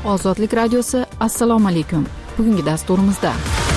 Ozodlik radiosi, assalomu alaykum. Bugungi dasturimizda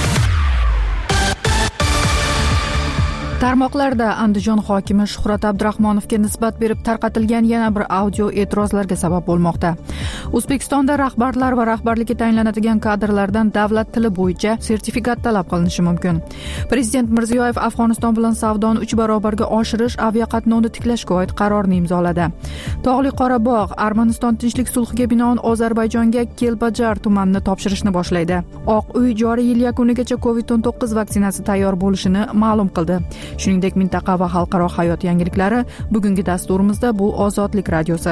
tarmoqlarda Andijon hokimi Shuhrat Abdurahmonovga nisbat berib tarqatilgan yana bir audio e'tirozlarga sabab bo'lmoqda. O'zbekistonda rahbarlar va rahbarlikka tayinlanadigan kadrlardan davlat tili bo'yicha sertifikat talab qilinishi mumkin. Prezident Mirziyoyev Afg'oniston bilan savdoni 3 barobarga oshirish, aviaqatnovni tiklashga oid qarorni imzoladi. Tog'li Qorabog' Armaniston tinchlik sulhiga binoan Ozarbayjonga Kelbajar tumanini topshirishni boshlaydi. Oq uy joriy yil yakunigacha COVID-19 vaksinasi tayyor bo'lishini ma'lum qildi. Shuningdek, mintaqa va xalqaro hayot yangiliklari bugungi dasturimizda bu Ozodlik radiosi.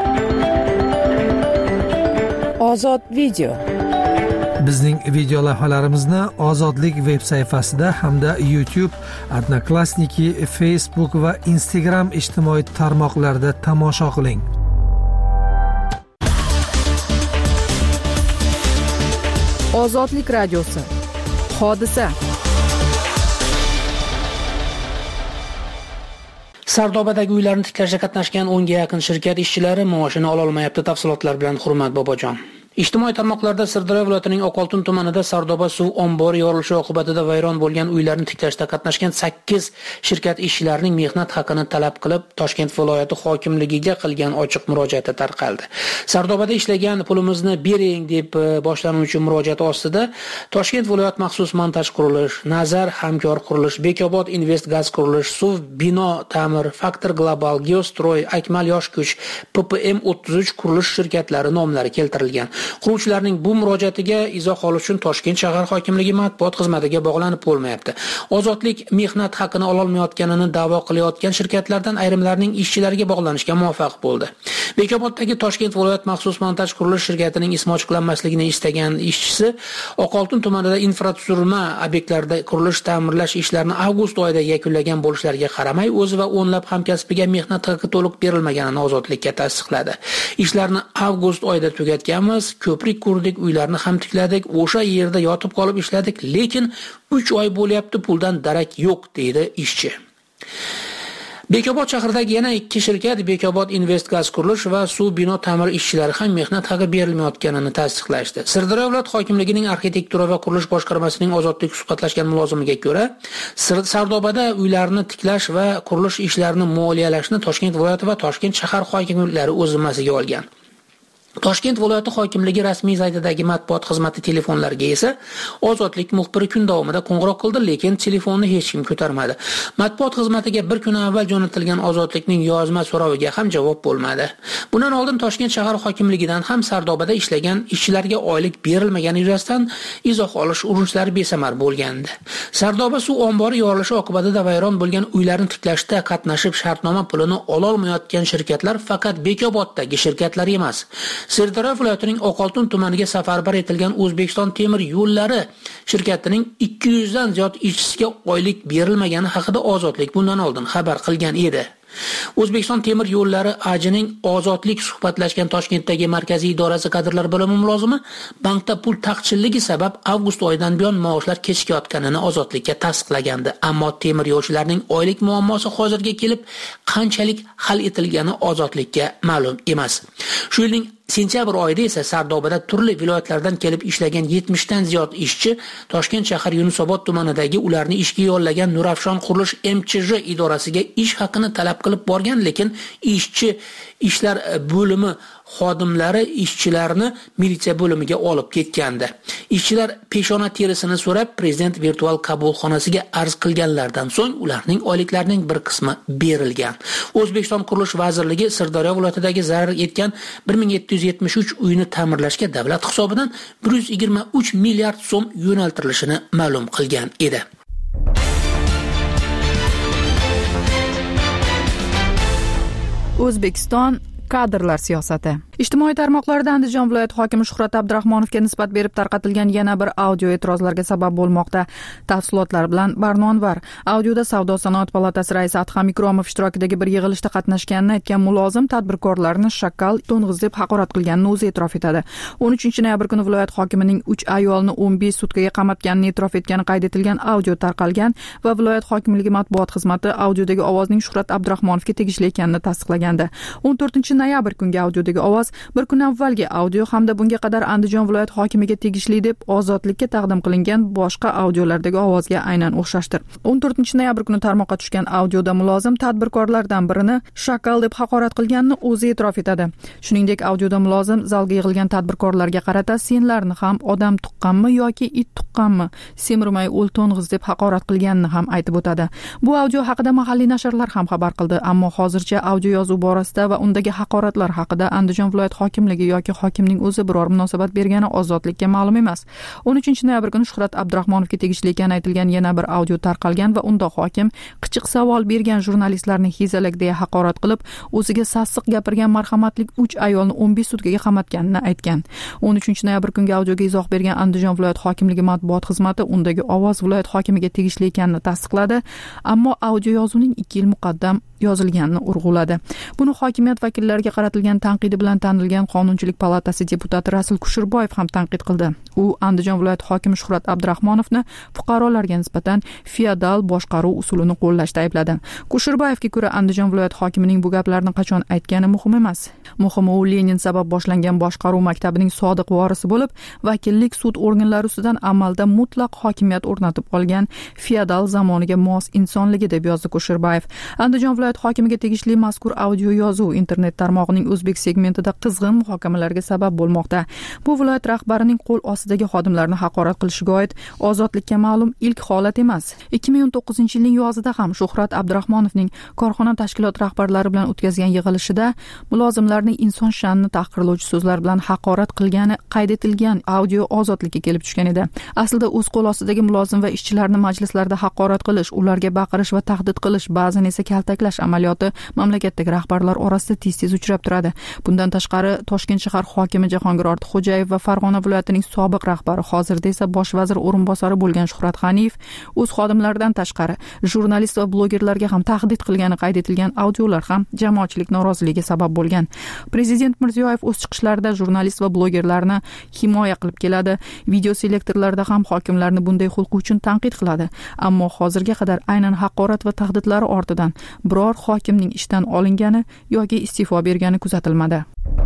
Ozod video. Bizning video lavhalarimizni Ozodlik veb sayfasida hamda YouTube, Odnoklassniki, Facebook va Instagram ijtimoiy tarmoqlarida tomosha qiling. Ozodlik radiosi. Hodisa. Sardobadagi uylarni tiklashga qatnashgan 10 ga yaqin shirkat ishchilari maoshini ola olmayapti. Tafsilotlar bilan Hurmat Bobojon. Ijtimoiy tarmoqlarda Sirdaryo viloyatining Oqoltin tumanida Sardoba suv ombori yorilishi oqibatida vayron bo'lgan uylarni tiklashda qatnashgan 8 shirkat ishchilarining mehnat haqini talab qilib Toshkent viloyati hokimligiga qilgan ochiq murojaati tarqaldi. Sardobada ishlagan pulimizni bering deb boshlanuvchi murojaat ostida Toshkent viloyat maxsus montaj qurilish, Nazar hamkor qurilish, Bekobod Invest gaz qurilish, Suv bino ta'mir, Faktor Global, Geostroy, Akmal yosh kuch, PPM 33 qurilish shirkatlari nomlari keltirilgan. Quruvchilarning bu murojaatiga izoh olish uchun Toshkent shahar hokimligi matbuot xizmatiga bog'lanib bo'lmayapti. Ozodlik mehnat haqini ola olmayotganini da'vo qilayotgan shirkatlardan ayrimlarining ishchilariga bog'lanishga muvaffaq bo'ldi. Bekoboddagi Toshkent viloyat maxsus montaj qurilish shirkatining ismi ochiqlanmasligini istagan ishchisi Oqoltin tumanida infratuzilma obyektlarida qurilish ta'mirlash ishlarini avgust oyida yakunlagan bo'lishlariga qaramay, o'zi va o'nlab hamkasbiga mehnat haqi to'liq berilmaganini Ozodlikka tasdiqladi. Ishlarni avgust oyida tugatganmiz, ko'prik qurdik, uylarni ham tikladik, o'sha yerda yotib qolib ishladik, lekin 3 oy bo'lyapti, puldan darak yo'q, deydi ishchi. Bekobod shahridagi yana 2 shirkat Bekobod Invest gaz qurilish va suv bino ta'mir ishchilari ham mehnat haqi berilmayotganini tasdiqlashdi. Sirdaryo viloyat hokimligining arxitektura va qurilish boshqarmasining Ozodlik suhbatlashgan mulozimiga ko'ra, Sardobada uylarni tiklash va qurilish ishlarini moliyalashni Toshkent viloyati va Toshkent shahar hokimliklari o'z zimmasiga olgan. Toshkent viloyati hokimligi rasmiy saytidagi matbuot xizmati telefonlariga esa Ozodlik muxbiri kun davomida qo'ng'iroq qildi, lekin telefonni hech kim ko'tarmadi. Matbuot xizmatiga bir kun avval jo'natilgan Ozodlikning yozma so'roviga ham javob bo'lmadi. Bundan oldin Toshkent shahar hokimligidan ham Sardobada ishlagan ishchilarga oylik berilmagani yuzasidan izoh olish urinishlari besamar bo'lgandi. Sardoba suv ombori yorilishi oqibatida vayron bo'lgan uylarni tiklashda qatnashib shartnoma pulini ola olmayotgan shirkatlar faqat Bekoboddagi shirkatlar emas. Sirdaryo viloyatining Oqoltin tumaniga safarbar etilgan O'zbekiston temir yo'llari shirkatining 200 dan ziyod ishchisiga oylik berilmagani haqida Ozodlik bundan oldin xabar qilgan edi. O'zbekiston temir yo'llari AJning Ozodlik suhbatlashgan Toshkentdagi markaziy idorasi kadrlar bo'limi mulozimi bankda pul taqchilligi sabab avgust oyidan buyon maoshlar kechikayotganini Ozodlikka tasdiqlagandi. Ammo temir yo'lchilarning oylik muammosi hozirga kelib qanchalik hal etilgani Ozodlikka ma'lum emas. Shu yilning sentyabr oyida esa Sardobada turli viloyatlardan kelib ishlagan 70 dan ziyod ishchi Toshkent shahar Yunusobod tumanidagi ularni ishga yo'llagan Nurafshon qurilish MCJ idorasiga ish haqini talab qilib borgan, lekin ishlar bo'limi xodimlari ishchilarni militsiya bo'limiga olib ketgandi. Ishchilar peshona terisini so'rab prezident virtual qabulxonasiga arz qilganlardan so'ng ularning oyliklarining bir qismi berilgan. O'zbekiston Qurilish vazirligi Sirdaryo viloyatidagi zarar yetgan 1773 uyni ta'mirlashga davlat hisobidan 123 milliard so'm yo'naltirilishini ma'lum qilgan edi. O'zbekiston kadrlar siyosati. Ijtimoiy tarmoqlarda Andijon viloyati hokimi Shuhrat Abdurahmonovga nisbat berib tarqatilgan yana bir audio e'tirozlarga sabab bo'lmoqda. Tafsilotlar bilan Barno Anvar. Audioda Savdo sanoat palatasi raisi Adham Ikromov ishtirokidagi bir yig'ilishda qatnashganini aytgan mulozim tadbirkorlarni shakkal, to'ng'iz deb haqorat qilganini o'zi e'tirof etadi. 13 noyabr kuni viloyat hokimining 3 ayolni 15 sutkaga qamatganini e'tirof etgani qayd etilgan audio tarqalgan va viloyat hokimligi matbuot xizmati audiodagi ovozning Shuhrat Abdurahmonovga tegishli ekanini tasdiqlagandi. 14 noyabr kungi audiodagi ovoz bir kun avvalgi audio hamda bunga qadar Andijon viloyat hokimiga tegishli deb ozodlikka taqdim qilingan boshqa audiolardagi ovozga aynan o'xshashdir. 14 noyabr kuni tarmoqqa tushgan audioda mulozim tadbirkorlardan birini shakal deb haqorat qilganini o'zi e'tirof etadi. Shuningdek, audioda mulozim zalga yig'ilgan tadbirkorlarga qarata senlarni ham odam tuqqanmi yoki it tuqqanmi, semirmay o'l to'ng'iz deb haqorat qilganini ham aytib o'tadi. Bu audio haqida mahalliy nashrlar ham xabar qildi, ammo hozircha audio yozuv borasida va undagi haqoratlar haqida Andijon viloyat hokimligi yoki hokimning o'zi biror munosabat bergani ozodlikka ma'lum emas. 13 noyabr kuni Shuhrat Abdurahmonovga tegishli ekani aytilgan yana bir audio tarqalgan va unda hokim qichiq savol bergan jurnalistlarni hezalak deya haqorat qilib, o'ziga sassiq gapirgan marhamatli 3 ayolni 15 sutkaga qamatganini aytgan. 13 noyabr kungi audioga izoh bergan Andijon viloyat hokimligi matbuot xizmati undagi ovoz viloyat hokimiga tegishli ekanini tasdiqladi, ammo audio yozuvning 2 yil muqaddam yozilganini urg'uladi. Buni hokimiyat vakillariga qaratilgan tanqidi bilan tanilgan Qonunchilik palatasi deputati Rasul Kushurboyev ham tanqid qildi. U Andijon viloyat hokimi Shuhrat Abdurahmonovni fuqarolarga nisbatan feodal boshqaruv usulini qo'llashda aybladi. Kushurboyevga ko'ra, Andijon viloyat hokimining bu gaplarni qachon aytgani muhim emas. Muhimi u Lenin sabab boshlangan boshqaruv maktabining sodiq vorisi bo'lib, vakillik sud organlari ustidan amalda mutlaq hokimiyat o'rnatib olgan feodal zamoniga mos insonligi deb yozdi Kushurboyev. Andijon viloyat hokimiga tegishli mazkur audio yozuv internet tarmog'ining o'zbek segmentida qizg'in muhokamalarga sabab bo'lmoqda. Bu viloyat rahbarining qo'l ostidagi xodimlarni haqorat qilishiga oid ozodlikka ma'lum ilk holat emas. 2019-yilning yozida ham Shuhrat Abdurahmonovning korxona tashkilot rahbarlari bilan o'tkazgan yig'ilishida mulozimlarning inson sha'nini tahqirlovchi so'zlar bilan haqorat qilgani qayd etilgan audio ozodlikka kelib tushgan edi. Aslida o'z qo'l ostidagi mulozim va ishchilarni majlislarda haqorat qilish, ularga baqirish va tahdid qilish, ba'zan esa kaltaklash amaliyoti mamlakatdagi rahbarlar orasida tez-tez uchrab turadi. Bundan tashqari, Toshkent shahar hokimi Jahongir Ortiqxo'jayev va Farg'ona viloyatining sobiq rahbari, hozirda esa bosh vazir o'rinbosari bo'lgan Shuhrat G'aniyev o'z xodimlaridan tashqari jurnalist va blogerlarga ham tahdid qilgani qayd etilgan audiolar ham jamoatchilik noroziligiga sabab bo'lgan. Prezident Mirziyoyev o'z chiqishlarida jurnalist va blogerlarni himoya qilib keladi. Video selektorlarda ham hokimlarni bunday xulqi uchun tanqid qiladi. Ammo hozirga qadar aynan haqorat va tahdidlari ortidan biror hokimning ishdan olingani yoki iste'fo bergani kuzatilmadi.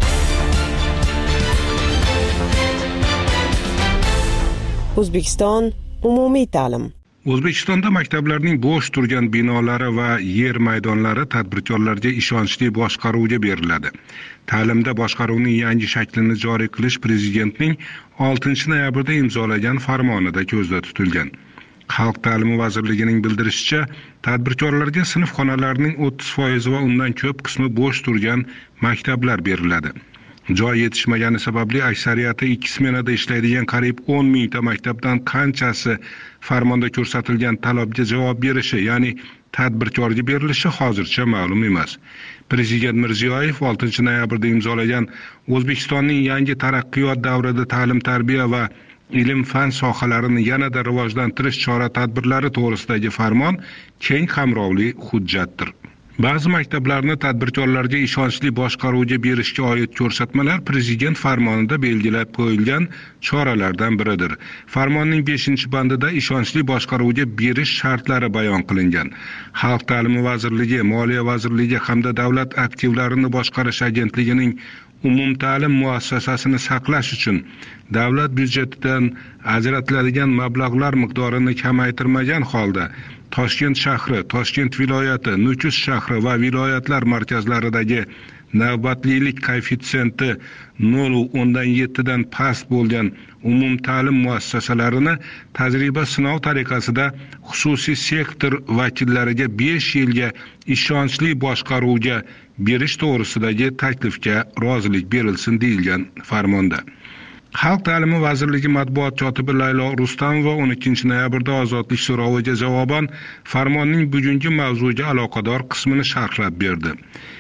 O'zbekiston umumiy ta'lim. O'zbekistonda maktablarning bo'sh turgan binolari va yer maydonlari tadbirkorlarga ishonchli boshqaruvga beriladi. Ta'limda boshqaruvning yangi shaklini joriy qilish Prezidentning 6 noyabrda imzolagan farmonida ko'zda tutilgan. Xalq ta'limi vazirligining bildirishicha, tadbirkorlarga sinf xonalarining 30% va undan ko'p qismi bo'sh turgan maktablar beriladi. Joy yetishmagani sababli aksariyati 2 smenada ishlaydigan qariyb 10 mingta maktabdan qanchasi farmonda ko'rsatilgan talabga javob berishi, ya'ni tadbirkorga berilishi hozircha ma'lum emas. Prezident Mirziyoyev 6 noyabrda imzolagan O'zbekistonning yangi taraqqiyot davrida ta'lim-tarbiya va ilm-fan sohalarini yanada rivojlantirish chora-tadbirlari to'g'risidagi farmon keng qamrovli hujjatdir. Ba'zi maktablarni tadbirkorlarga ishonchli boshqaruvga berishga oid ko'rsatmalar Prezident farmonida belgilab qo'yilgan choralardan biridir. Farmonning 5-bandida ishonchli boshqaruvga berish shartlari bayon qilingan. Xalq ta'limi vazirligi, Moliya vazirligi hamda davlat aktivlarini boshqarish agentligining umumta'lim muassasasini saqlash uchun davlat byudjetidan ajratiladigan mablag'lar miqdorini kamaytirmagan holda Toshkent shahri, Toshkent viloyati, Nukus shahri va viloyatlar markazlaridagi navbatlilik koeffitsiyenti 0.7 dan past bo'lgan umumta'lim muassasalarini tajriba sinov tariqasida xususiy sektor vakillariga 5 yilga ishonchli boshqaruvga berish to'g'risidagi taklifga rozilik berilsin deyilgan farmonda. Xalq ta'limi vazirligi matbuot kotibi Laylo Rustamova 12 noyabrda ozodlik so'roviga javoban farmonning bugungi mavzuga aloqador qismini sharhlab berdi.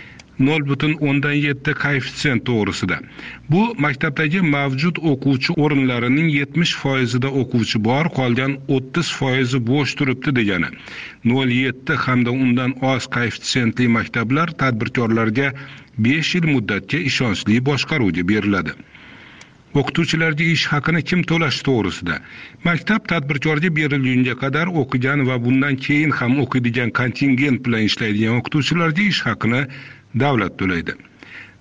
0.7 koeffitsient to'g'risida. Bu maktabdagi mavjud o'quvchi o'rinlarining 70%da o'quvchi bor, qolgan 30% bo'sh turibdi degani. 0.7 hamda undan oz koeffitsiyentli maktablar tadbirkorlarga 5 yil muddatga ishonchli boshqaruvga beriladi. O'qituvchilarga ish haqini kim to'lash to'g'risida. Maktab tadbirkorga berilgunga qadar o'qigan va bundan keyin ham o'qiydigan kontingent bilan ishlaydigan o'qituvchilarga ish haqini davlat to'laydi.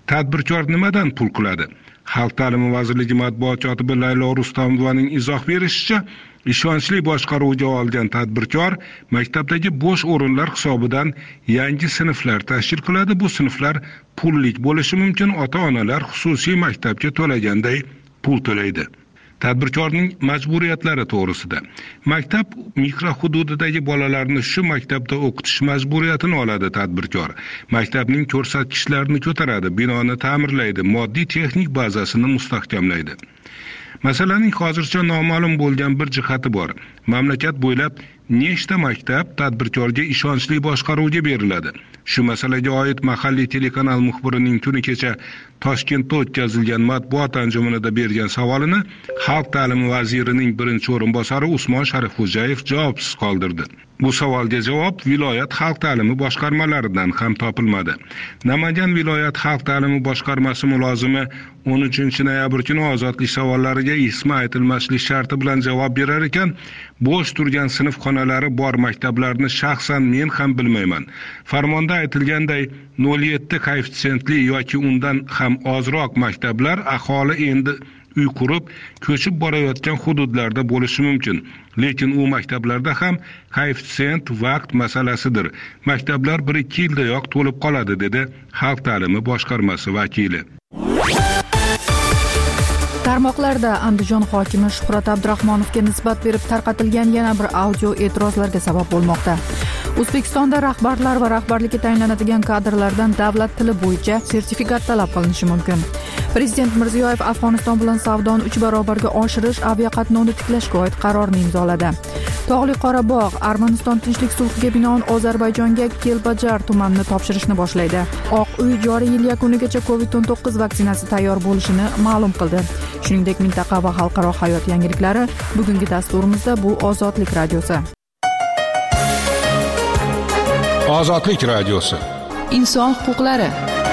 Tadbirkor nimadan pul qiladi? Xalq ta'limi vazirligi matbuot kotibi Laylo Rustamovaning izoh berishicha, ishonchli boshqaruvga olgan tadbirkor maktabdagi bo'sh o'rinlar hisobidan yangi sinflar tashkil qiladi. Bu sinflar pullik bo'lishi mumkin. Ota-onalar xususiy maktabga to'laganday pul to'laydi. Tadbirkorning majburiyatlari to'g'risida. Maktab mikrohududidagi bolalarni shu maktabda o'qitish majburiyatini oladi tadbirkor. Maktabning ko'rsatkichlarini ko'taradi, binoni ta'mirlaydi, moddiy texnik bazasini mustahkamlaydi. Masalaning hozircha noma'lum bo'lgan bir jihati bor. Mamlakat bo'ylab nechta maktab tadbirkorga ishonchli boshqaruvga beriladi? Shu masalaga oid mahalliy telekanal muxbirining kuni kecha Toshkentda o'tkazilgan matbuot anjumanida bergan savolini Xalq ta'limi vazirining birinchi o'rinbosari Usmon Sharifxo'jayev javobsiz qoldirdi. Bu savolga javob viloyat xalq ta'limi boshqarmalaridan ham topilmadi. Namangan viloyat xalq ta'limi boshqarmasi mulozimi 13-noyabr kuni ozodlik savollariga ismi aytilmaslik sharti bilan javob berar ekan, bo'sh turgan sinf xonalari bor maktablarni shaxsan men ham bilmayman. Farmonda aytilganday 0,7 koeffitsiyentli yoki undan ham ozroq maktablar aholi endi uy qurib, ko'chib borayotgan hududlarda bo'lishi mumkin. Lekin u maktablarda ham koeffitsient vaqt masalasidir. Maktablar 1-2 yildayoq to'lib qoladi, dedi Xalq ta'limi boshqarmasi vakili. Tarmoqlarda Andijon hokimi Shuhrat Abdurahmonovga nisbat berib tarqatilgan yana bir audio e'tirozlarga sabab bo'lmoqda. O'zbekistonda rahbarlar va rahbarlikka tayinlanadigan kadrlardan davlat tili bo'yicha sertifikat talab qilinishi mumkin. Prezident Mirziyoyev Afg'oniston bilan savdoni 3 barobarga oshirish aviaqatnovni tiklashga oid qarorni imzoladi. Tog'li Qorabog' Armaniston tinchlik sulhiga binoan Ozarbayjonga Kelbajar tumanini topshirishni boshlaydi. Oq uy joriy yil yakunigacha COVID-19 vaksinasi tayyor bo'lishini ma'lum qildi. Shuningdek, mintaqa va xalqaro hayot yangiliklari bugungi dasturimizda bu Ozodlik radiosi. Ozodlik radiosi. Inson huquqlari.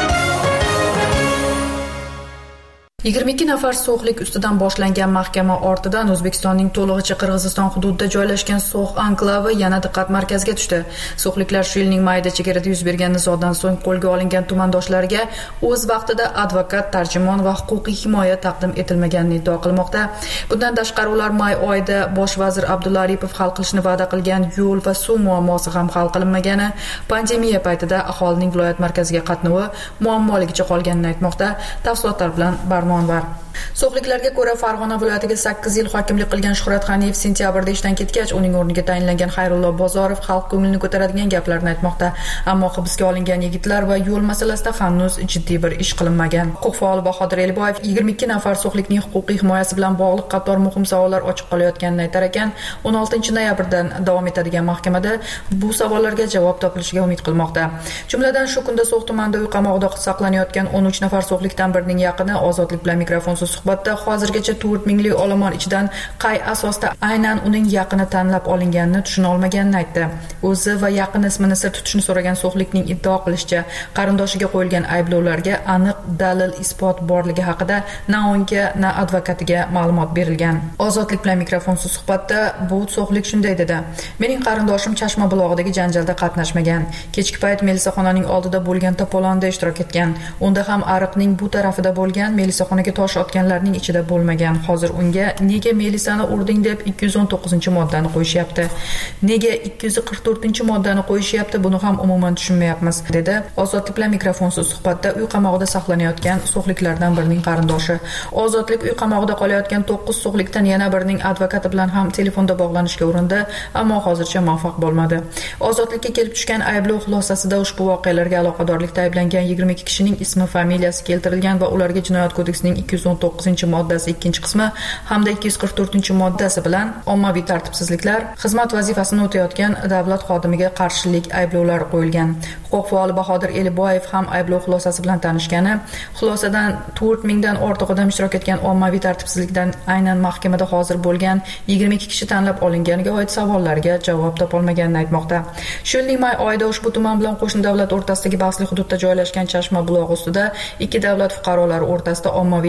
22 nafar so'xlik ustidan boshlangan mahkama ortidan O'zbekistonning to'lig'icha Qirg'iziston hududida joylashgan So'x anklavi yana diqqat markaziga tushdi. So'xliklar shu yilning mayida chegarada yuz bergan nizodan so'ng qo'lga olingan tumandoshlarga o'z vaqtida advokat, tarjimon va huquqiy himoya taqdim etilmaganini iddao qilmoqda. Bundan tashqari ular may oyida bosh vazir Abdulla Aripov hal qilishni va'da qilgan yo'l va suv muammosi ham hal qilinmagani, pandemiya paytida aholining viloyat markaziga qatnovi muammoligicha qolganini aytmoqda. Tafsilotlar bilan Barno So'xliklarga ko'ra Farg'ona viloyatiga 8 yil hokimlik qilgan Shuhrat G'aniyev sentyabrda ishdan ketgach, uning o'rniga tayinlangan Xayrullo Bozorov xalq ko'nglini ko'taradigan gaplarni aytmoqda. Ammo hibsga olingan yigitlar va yo'l masalasida hanuz jiddiy bir ish qilinmagan. Huquq faoli Bahodir Eliboyev 22 nafar so'xlikning huquqiy himoyasi bilan bog'liq qator muhim savollar ochiq qolayotganini aytar ekan, 16-noyabrdan davom etadigan mahkamada bu savollarga javob topilishiga umid qilmoqda. Jumladan shu kunda So'x tumanida uy qamoqida saqlanayotgan 13 nafar so'xlikdan birining yaqini Ozodlik bilan mikrofonsiz suhbatda hozirgacha 4 mingli olomon ichidan qay asosda aynan uning yaqini tanlab olinganini tushuna olmaganini aytdi. O'zi va yaqin ismini sir tutishni so'ragan so'xlikning iddao qilishicha, qarindoshiga qo'yilgan ayblovlarga aniq dalil isbot borligi haqida na unga, na advokatiga ma'lumot berilgan. Ozodlik bilan mikrofonsiz suhbatda bu so'xlik shunday dedi: "Mening qarindoshim Chashma bulog'idagi janjalda qatnashmagan. Kechki payt melisaxonaning oldida bo'lgan to'polonda ishtirok etgan. Unda ham ariqning bu tarafida bo'lgan, melisaxonaga tosh otganlarning ichida bo'lmagan. Hozir unga nega melisani urding deb 219-moddani qo'yishyapti. Nega 244-moddani qo'yishyapti, buni ham umuman tushunmayapmiz", dedi Ozodlik bilan mikrofonsiz suhbatda uy qamoqida saqlanayotgan so'xliklardan birining qarindoshi. Ozodlik uy qamoqida qolayotgan 9 so'xlikdan yana birining advokati bilan ham telefonda bog'lanishga urindi, ammo hozircha muvaffaq bo'lmadi. Ozodlikka kelib tushgan ayblov xulosasida ushbu voqealarga aloqadorlikda ayblangan 22 kishining ismi, familiyasi keltirilgan va ularga Jinoyat kodeksining 219-moddasi 2-qismi hamda 244-moddasi bilan ommaviy tartibsizliklar, xizmat vazifasini o'tayotgan davlat xodimiga qarshilik ayblovlari qo'yilgan. Huquq faoli Bahodir Eliboyev ham ayblov xulosasi bilan tanishgani, xulosadan 4 mingdan ortiq odam ishtirok etgan ommaviy tartibsizlikdan aynan mahkamada hozir bo'lgan 22 kishi tanlab olinganiga oid savollarga javob topolmaganini aytmoqda. Shu yilning may oyida ushbu tuman bilan qo'shni davlat o'rtasidagi bahsli hududda joylashgan Chashma bulog'i ustida ikki davlat fuqarolari o'rtasida ommaviy janjal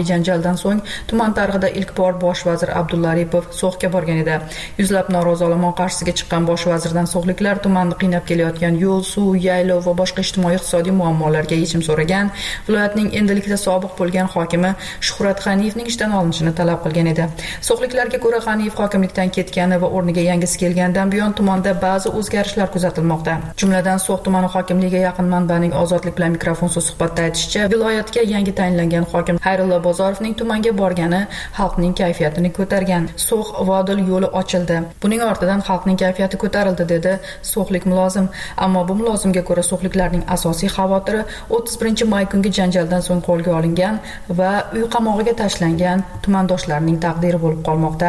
janjaldan so'ng tuman tarixida ilk bor bosh vazir Abdulla Aripov So'xga borgan edi. Yuzlab norozi olomon qarshisiga chiqqan bosh vazirdan so'xliklar tumanni qiynab kelayotgan yo'l, suv, yaylov va boshqa ijtimoiy-iqtisodiy muammolarga yechim so'ragan. Viloyatning endilikda sobiq bo'lgan hokimi Shuhrat G'aniyevning ishdan olinishini talab qilgan edi. So'xliklarga ko'ra G'aniyev hokimlikdan ketgani va o'rniga yangisi kelgandan buyon tumanda ba'zi o'zgarishlar kuzatilmoqda. Jumladan So'x tumani hokimligiga yaqin manbaning Ozodlik bilan mikrofonsiz suhbatda aytishicha, viloyatga yangi tayinlangan hokim Xayrullo Bozorovning tumanga borgani xalqning kayfiyatini ko'targan. So'x Vodil yo'li ochildi. Buning ortidan xalqning kayfiyati ko'tarildi, dedi so'xlik mulozim. Ammo bu mulozimga ko'ra so'xliklarning asosiy xavotiri 31-may kungi janjaldan so'ng qo'lga olingan va uy qamog'iga tashlangan tumandoshlarning taqdiri bo'lib qolmoqda.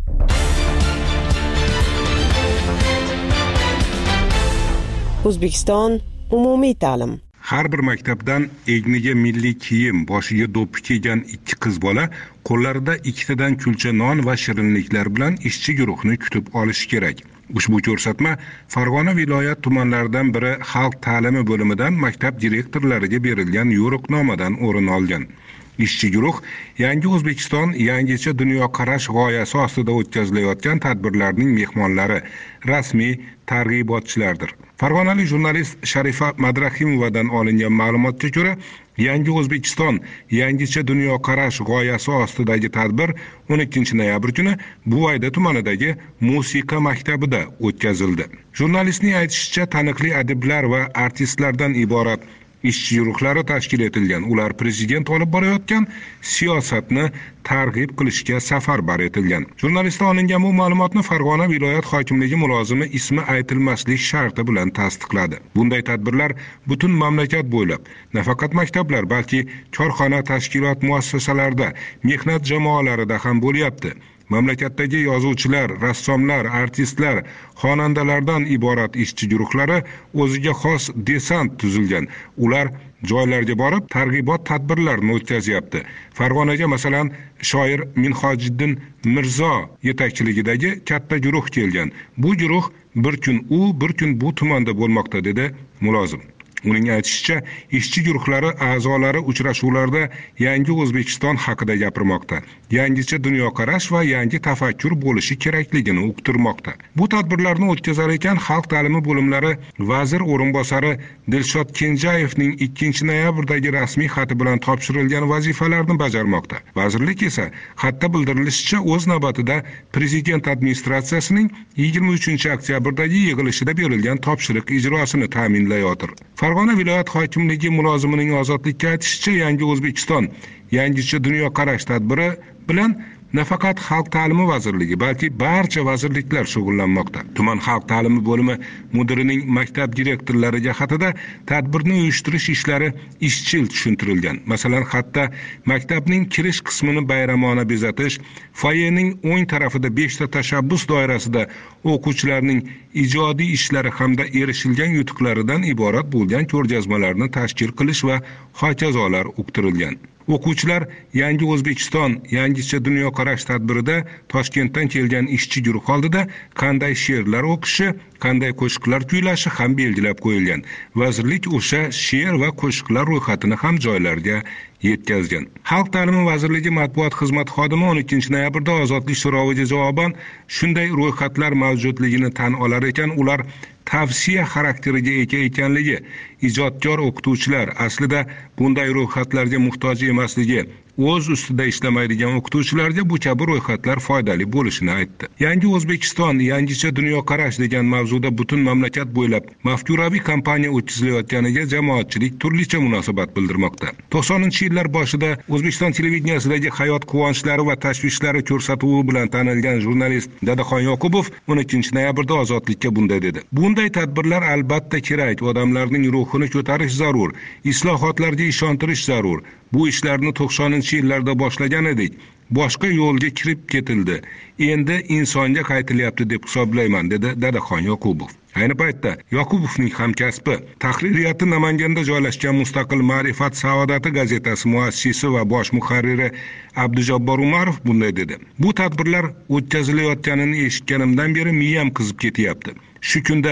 O'zbekiston umumiy ta'lim. Har bir maktabdan egniga milliy kiyim, boshiga do'ppi kiygan 2 qiz bola qo'llarida 2 tadan kulcha non va shirinliklar bilan ishchi guruhni kutib olishi kerak. Ushbu ko'rsatma Farg'ona viloyat tumanlaridan biri xalq ta'limi bo'limidan maktab direktorlariga berilgan yo'riqnomadan o'rin olgan. Ishchi guruh Yangi O'zbekiston yangicha dunyoqarash g'oyasi ostida o'tkazilayotgan tadbirlarning mehmonlari, rasmiy targ'ibotchilardir. Farg'onalik jurnalist Sharifa Madrahimovadan olingan ma'lumotga ko'ra, Yangi O'zbekiston yangicha dunyoqarash g'oyasi ostidagi tadbir 12-noyabr kuni Buvayda tumanidagi musiqa maktabida o'tkazildi. Jurnalistning aytishicha, taniqli adiblar va artistlardan iborat ishchi guruhlari tashkil etilgan. Ular prezident olib borayotgan siyosatni targ'ib qilishga safarbar etilgan. Jurnalistdan olingan bu ma'lumotni Farg'ona viloyat hokimligi mulozimi ismi aytilmaslik sharti bilan tasdiqladi. Bunday tadbirlar butun mamlakat bo'ylab, nafaqat maktablar, balki korxona, tashkilot muassasalarida, mehnat jamoalarida ham bo'lyapti. Mamlakatdagi yozuvchilar, rassomlar, artistlar, xonandalardan iborat ishchi guruhlari o'ziga xos desant tuzilgan. Ular joylarga borib targ'ibot tadbirlarini o'tkazyapti. Farg'onaga masalan shoir Minhojiddin Mirzo yetakchiligidagi katta guruh kelgan. Bu guruh bir kun u, bir kun bu tumanda bo'lmoqda, dedi mulozim. Uning aytishicha, ishchi guruhlari a'zolari uchrashuvlarda Yangi O'zbekiston haqida gapirmoqda. Yangicha dunyoqarash va yangi tafakkur bo'lishi kerakligini uqtirmoqda. Bu tadbirlarni o'tkazar ekan xalq ta'limi bo'limlari vazir o'rinbosari Dilshod Kenjayevning 2-noyabrdagi rasmiy xati bilan topshirilgan vazifalarni bajarmoqda. Vazirlik esa xatda bildirilishicha o'z navbatida prezident administratsiyasining 23-oktyabrdagi yig'ilishida berilgan topshiriq ijrosini ta'minlayotir. Farg'ona viloyat hokimligi mulozimining Ozodlikka aytishicha, Yangi O'zbekiston yangicha dunyoqarash tadbiri bilan nafaqat Xalq ta'limi vazirligi, balki barcha vazirliklar shug'ullanmoqda. Tuman xalq ta'limi bo'limi mudirining maktab direktorlariga xatida tadbirni uyushtirish ishlari izchil tushuntirilgan. Masalan, xatda maktabning kirish qismini bayramona bezatish, foyening o'ng tarafida 5 ta tashabbus doirasida o'quvchilarning ijodiy ishlari hamda erishilgan yutuqlaridan iborat bo'lgan ko'rgazmalarni tashkil qilish va hokazolar uqtirilgan. O'quvchilar Yangi O'zbekiston yangicha dunyoqarash tadbirida Toshkentdan kelgan ishchi guruh oldida qanday she'rlar o'qishi, qanday qo'shiqlar kuylashi ham belgilab qo'yilgan. Vazirlik o'sha she'r va qo'shiqlar ro'yxatini ham joylarga yetkazgan. Xalq ta'limi vazirligi matbuot xizmati xodimi 12-noyabrda Ozodlik so'roviga javoban shunday ro'yxatlar mavjudligini tan olar ekan, ular tavsiya xarakteriga ega ekanligi, ijodkor o'qituvchilar aslida bunday ro'yxatlarga muhtoj emasligi, o'z ustida ishlamaydigan o'qituvchilarga bu kabi ro'yxatlar foydali bo'lishini aytdi. Yangi O'zbekiston yangicha dunyoqarash degan mavzuda butun mamlakat bo'ylab mafkuraviy kampaniya o'tkazilayotganiga jamoatchilik turlicha munosabat bildirmoqda. 90-yillar boshida O'zbekiston televideniyasida hayot quvonchlari va tashvishlari ko'rsatuvi bilan tanilgan jurnalist Dadaxon Yoqubov 12-noyabrda Ozodlikka bunday dedi. Bunday tadbirlar albatta kerak, odamlarning ruhini ko'tarish zarur, islohotlarga ishontirish zarur. Bu ishlarni 90-yillarda boshlagan edik. Boshqa yo'lga kirib ketildi. Endi insonga qaytilyapti deb hisoblayman, dedi Dadaxon Yoqubov. Ayni paytda Yoqubovning hamkasbi, tahririyati Namanganda joylashgan Mustaqil Ma'rifat Saodati gazetasi muassisi va bosh muharriri Abdujabbor Umarov bunday dedi. Bu tadbirlar o'tkazilayotganini eshitganimdan beri miyam qizib ketyapti. Shu kunda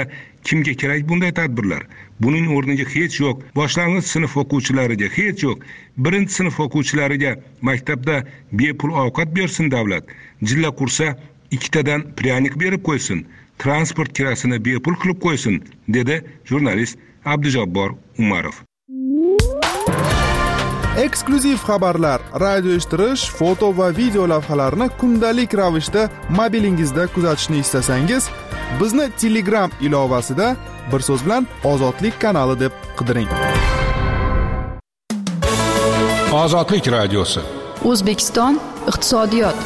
Kimga kerak bunday tadbirlar? Buning o'rniga hech yo'q boshlang'ich sinf o'quvchilariga, hech yo'q birinchi sinf o'quvchilariga maktabda bepul ovqat bersin davlat. Jilla qursa 2 tadan pryanik berib qo'ysin. Transport kirasini bepul qilib qo'ysin, dedi jurnalist Abdujabbor Umarov. Eksklyuziv xabarlar, radio eshittirish, foto va video lavhalarni kundalik ravishda mobilingizda kuzatishni istasangiz, bizni Telegram ilovasida bir so'z bilan Ozodlik kanali deb qidiring. Ozodlik radiosi. O'zbekiston iqtisodiyot.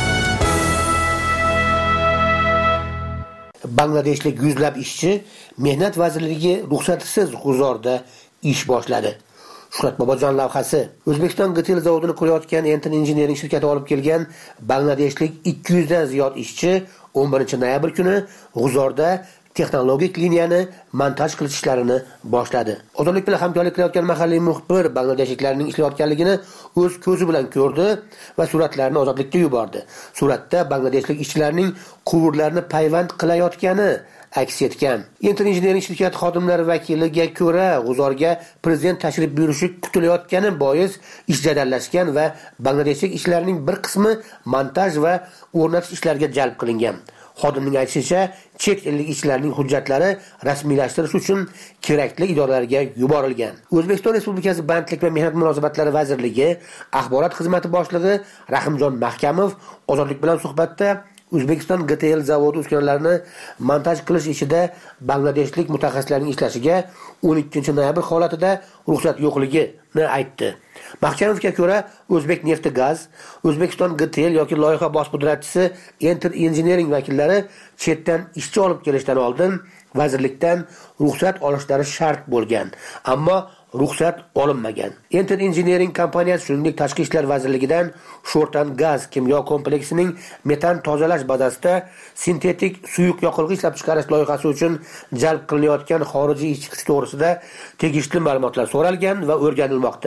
Bangladeshlik yuzlab ishchi Mehnat vazirligi ruxsatisiz g'uzorda ish boshladi. Shuhrat Bobojon lavhasi. O'zbekiston GTL zavodini qurayotgan Enter Engineering shirkati olib kelgan Bangladeshlik 200 dan ziyod ishchi 11 noyabr kuni g'uzorda texnologik liniyani montaj qilish ishlarini boshladi. Ozodlik bilan hamkorlik qilayotgan mahalliy muxbir bangladeshliklarning ishlayotganligini o'z ko'zi bilan ko'rdi va suratlarni Ozodlikka yubordi. Suratda bangladeshlik ishchilarning quvurlarni payvand qilayotgani aks etgan. Enter Engineering shirkati xodimlari vakiliga ko'ra, g'uzorga prezident tashrif buyurishi kutilayotgani bois ish jadallashgan va bangladeshlik ishchilarning bir qismi montaj va o'rnatish ishlariga jalb qilingan. Xodimning aytishicha, chet ellik ishchilarning hujjatlari rasmiylashtirish uchun kerakli idoralarga yuborilgan. O'zbekiston Respublikasi Bandlik va mehnat munosabatlari vazirligi axborot xizmati boshlig'i Rahimjon Mahkamov Ozodlik bilan suhbatda O'zbekiston GTL zavodi uskunalarini montaj qilish ishida bangladeshlik mutaxassislarning ishlashiga 12 noyabr holatida ruxsat yo'qligini aytdi. Mahkamovga ko'ra, O'zbek nefti gaz, O'zbekiston GTL yoki loyiha bosh pudratchisi Enter Engineering vakillari chetdan ishchi olib kelishdan oldin vazirlikdan ruxsat olishlari shart bo'lgan, ammo ruxsat olinmagan. Enter Engineering kompaniyasi shuningdek Tashqi ishlar vazirligidan Sho'rtan gaz kimyo kompleksining metan tozalash bazasida sintetik suyuq yoqilg'i ishlab chiqarish loyihasi uchun jalb qilinayotgan xorijiy ishchi to'g'risida tegishli ma'lumotlar so'ralgan va o'rganilmoqda.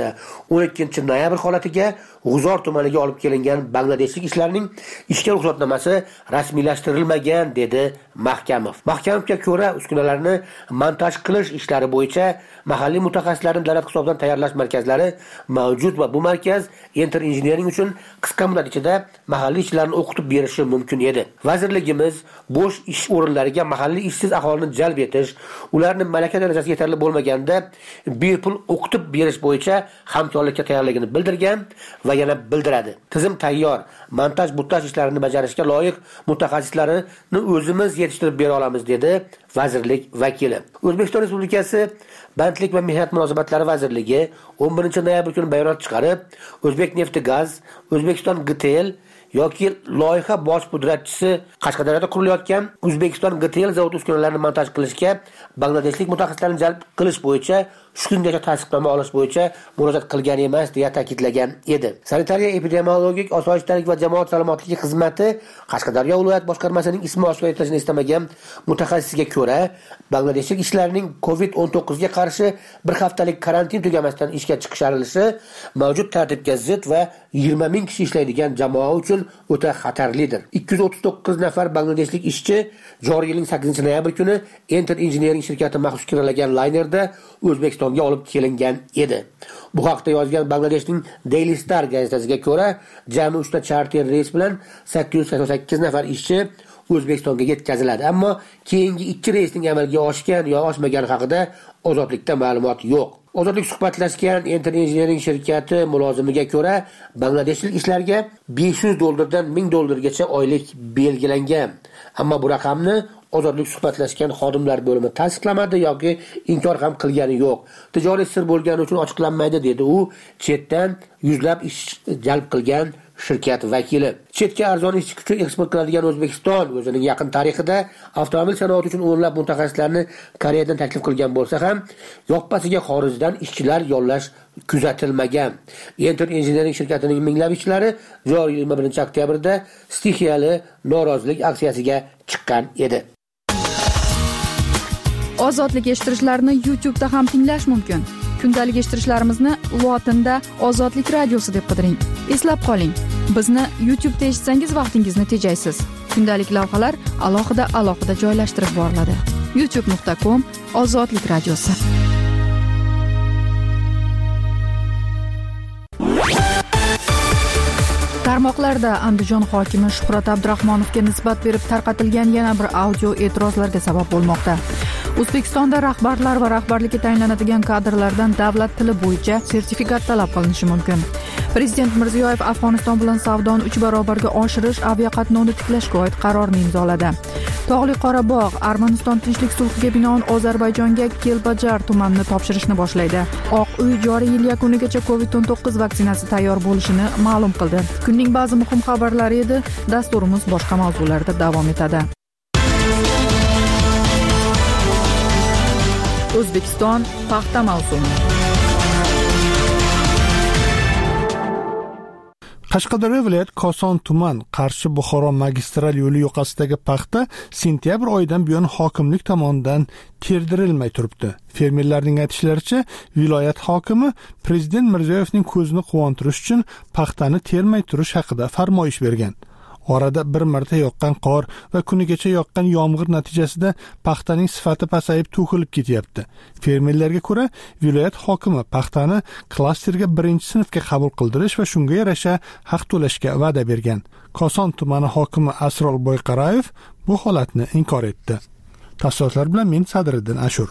12 noyabr holatiga G'uzor tumaniga olib kelingan bangladeshlik ishlarning ishga ruxsatnomasi rasmiylashtirilmagan, dedi Mahkamov. Mahkamovga ko'ra, uskunalarni montaj qilish ishlari bo'yicha mahalliy mutaxassislarni davlat hisobidan tayyorlash markazlari mavjud va bu markaz Enter Engineering uchun qisqa muddat ichida mahalliy ishchilarni o'qitib berishi mumkin edi. Vazirligimiz bo'sh ish o'rinlariga mahalliy ishsiz aholini jalb etish, ularni malaka darajasi yetarli bo'lmaganda bepul o'qitib berish bo'yicha hamkorlikka tayyorligini bildirgan va yana bildiradi. Tizim tayyor, montaj montaj ishlarini bajarishga loyiq mutaxassislarini o'zimiz yetishtirib bera olamiz, dedi vazirlik vakili. O'zbekiston Respublikasi Bandlik va mehnat munosabatlari vazirligi 11 noyabr kuni bayonot chiqarib, O'zbek nefti gaz, O'zbekiston GTL yoki loyiha bosh pudratchisi Qashqadaryoda qurilayotgan O'zbekiston GTL zavodi uskunalarini montaj qilishga bangladeshlik mutaxassislarni jalb qilish bo'yicha shu kungacha tasdiqnoma olish bo'yicha murojaat qilgan emas, deya ta'kidlagan edi. Sanitariya epidemiologik osoyishtalik va jamoat salomatligi xizmati Qashqadaryo viloyat boshqarmasining ismi oshkor etilishini istamagan mutaxassisga ko'ra, bangladeshlik ishlarning COVID-19 ga qarshi bir haftalik karantin tugamasdan ishga chiqisharishi mavjud tartibga zid va 20 ming kishi ishlaydigan jamoa uchun o'ta xatarlidir. 239 nafar bangladeshlik ishchi joriy yilning 8 noyabr kuni Enter Engineering shirkati maxsus kiralagan laynerda O'zbekistonga olib kelingan edi. Bu haqda yozgan Bangladeshning Daily Star gazetasiga ko'ra, jami 3 ta charter reys bilan 888 nafar ishchi O'zbekistonga yetkaziladi, ammo keyingi 2 reysning amalga oshgan yo oshmagani haqida Ozodlikda ma'lumot yo'q. Ozodlik suhbatlashgan Enter Engineering shirkati mulozimiga ko'ra, bangladeshlik ishlarga $500 dan $1000 oylik belgilangan, ammo bu raqamni Ozodlik suhbatlashgan xodimlar bo'limi tasdiqlamadi yoki inkor ham qilgani yo'q. Tijoriy sir bo'lgani uchun ochiqlanmaydi, dedi u chetdan yuzlab ish jalb qilgan shirkat vakili. Chetga arzon ishchi kuchi eksport qiladigan O'zbekiston o'zining yaqin tarixida avtomobil sanoati uchun o'nlab mutaxassislarni Koreyadan taklif qilgan bo'lsa ham, yoppasiga xorijdan ishchilar yollash kuzatilmagan. Enter Engineering shirkatining minglab ishchilari joriy yil 21 oktyabrda stixiyali norozilik aksiyasiga chiqqan edi. Ozodlik eshittirishlarni YouTube da ham tinglash mumkin. Kundalik eshittirishlarimizni lotinda Ozodlik radiosi deb qidiring. Eslab qoling, bizni YouTube da eshitsangiz vaqtingizni tejaysiz. Kundalik lavhalar alohida joylashtirib boriladi. youtube.com ozodlik radiosi. Tarmoqlarda Andijon hokimi Shuhrat Abdurahmonovga nisbat berib tarqatilgan yana bir audio e'tirozlarga sabab bo'lmoqda. O'zbekistonda rahbarlar va rahbarlikka tayinlanadigan kadrlardan davlat tili bo'yicha sertifikat talab qilinishi mumkin. Prezident Mirziyoyev Afg'oniston bilan savdoni 3 barobarga oshirish aviaqatnovni tiklashga oid qarorni imzoladi. Tog'li Qorabog' Armaniston tinchlik sulhiga binoan Ozarbayjonga Kelbajar tumanini topshirishni boshlaydi. Oq uy joriy yil yakunigacha COVID-19 vaksinasi tayyor bo'lishini ma'lum qildi. Kunning ba'zi muhim xabarlari edi. Dasturimiz boshqa mavzularda davom etadi. O'zbekiston paxta mavsumi. Qashqadaryo viloyat Koson tuman Qarshi-Buxoro magistral yo'li yoqasidagi paxta sentyabr oyidan buyon hokimlik tomonidan terdirilmay turibdi. Fermerlarning aytishlaricha, viloyat hokimi Prezident Mirziyoyevning ko'zini quvontirish uchun paxtani termay turish haqida farmoyish bergan. Orada bir marta yoqqan qor va kunigacha yoqqan yomg'ir natijasida paxtaning sifati pasayib to'kilib ketyapti. Fermerlarga ko'ra, viloyat hokimi paxtani klasterga 1-sinfga qabul qildirish va shunga yarasha haq to'lashga va'da bergan. Koson tumani hokimi Asrol Boyqarayev bu holatni inkor etdi. Tafsilotlar bilan men Sadriddin Ashur.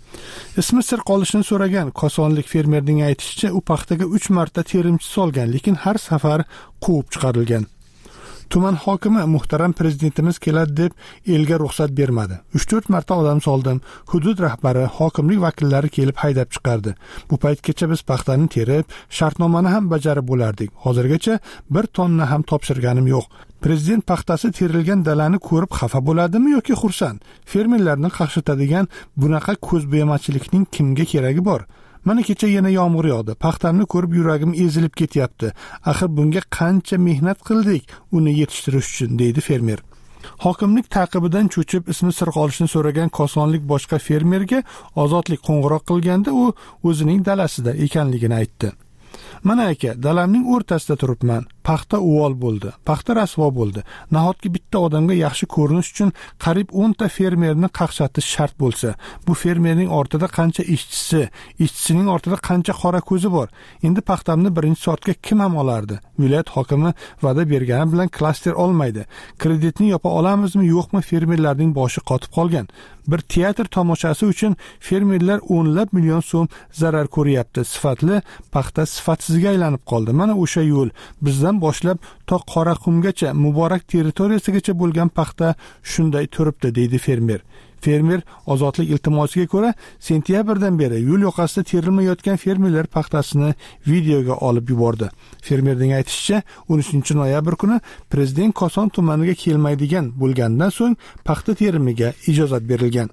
Ismi sir qolishini so'ragan kosonlik fermerning aytishicha, u paxtaga 3 marta terimchi solgan, lekin har safar quvib chiqarilgan. Tuman hokimi muhtaram prezidentimiz keladi deb elga ruxsat bermadi. 3-4 marta odam soldim. Hudud rahbari, hokimlik vakillari kelib haydab chiqardi. Bu paytgacha biz paxtani terib, shartnomani ham bajarib bo'lardik. Hozirgacha 1 tonna ham topshirganim yo'q. Prezident paxtasi terilgan dalani ko'rib xafa bo'ladimi yoki xursand? Fermerlarni qaqshatadigan bunaqa ko'zbo'yamachilikning kimga keragi bor? Mana kecha yana yomg'ir yog'di. Paxtamni ko'rib yuragim ezilib ketyapti. Axir bunga qancha mehnat qildik uni yetishtirish uchun, deydi fermer. Hokimlik taqibidan cho'chib ismi sir qolishini so'ragan kosonlik boshqa fermerga ozodlik qo'ng'iroq qilganda u o'zining dalasida ekanligini aytdi. Mana aka, dalamning o'rtasida turibman. Paxta uvol bo'ldi. Paxta rasvo bo'ldi. Nahotki bitta odamga yaxshi ko'rinish uchun qarib 10 ta fermerni qaqshatish shart bo'lsa, bu fermerning ortida qancha ishchisi, ishchisining ortida qancha qora ko'zi bor. Endi paxtamni 1-sortga kim ham olardi? Viloyat hokimi va'da bergani bilan klaster olmaydi. Kreditni yopa olamizmi, yo'qmi, fermerlarning boshi qotib qolgan. Bir teatr tomoshasi uchun fermerlar 10 million so'm zarar ko'ryapti. Sifatli paxta sifatsizga aylanib qoldi. Mana o'sha yo'l bizdan boshlab to Qoraqumgacha muborak territoriyasigacha bo'lgan paxta shunday turibdi, deydi fermer. Fermer ozodlik iltimosiga ko'ra, sentyabrdan beri yo'l yoqasida terilmayotgan fermerlar paxtasini videoga olib yubordi. Fermerning aytishicha, 13 noyabr kuni prezident Koson tumaniga kelmaydigan bo'lgandan so'ng paxta terimiga ijozat berilgan.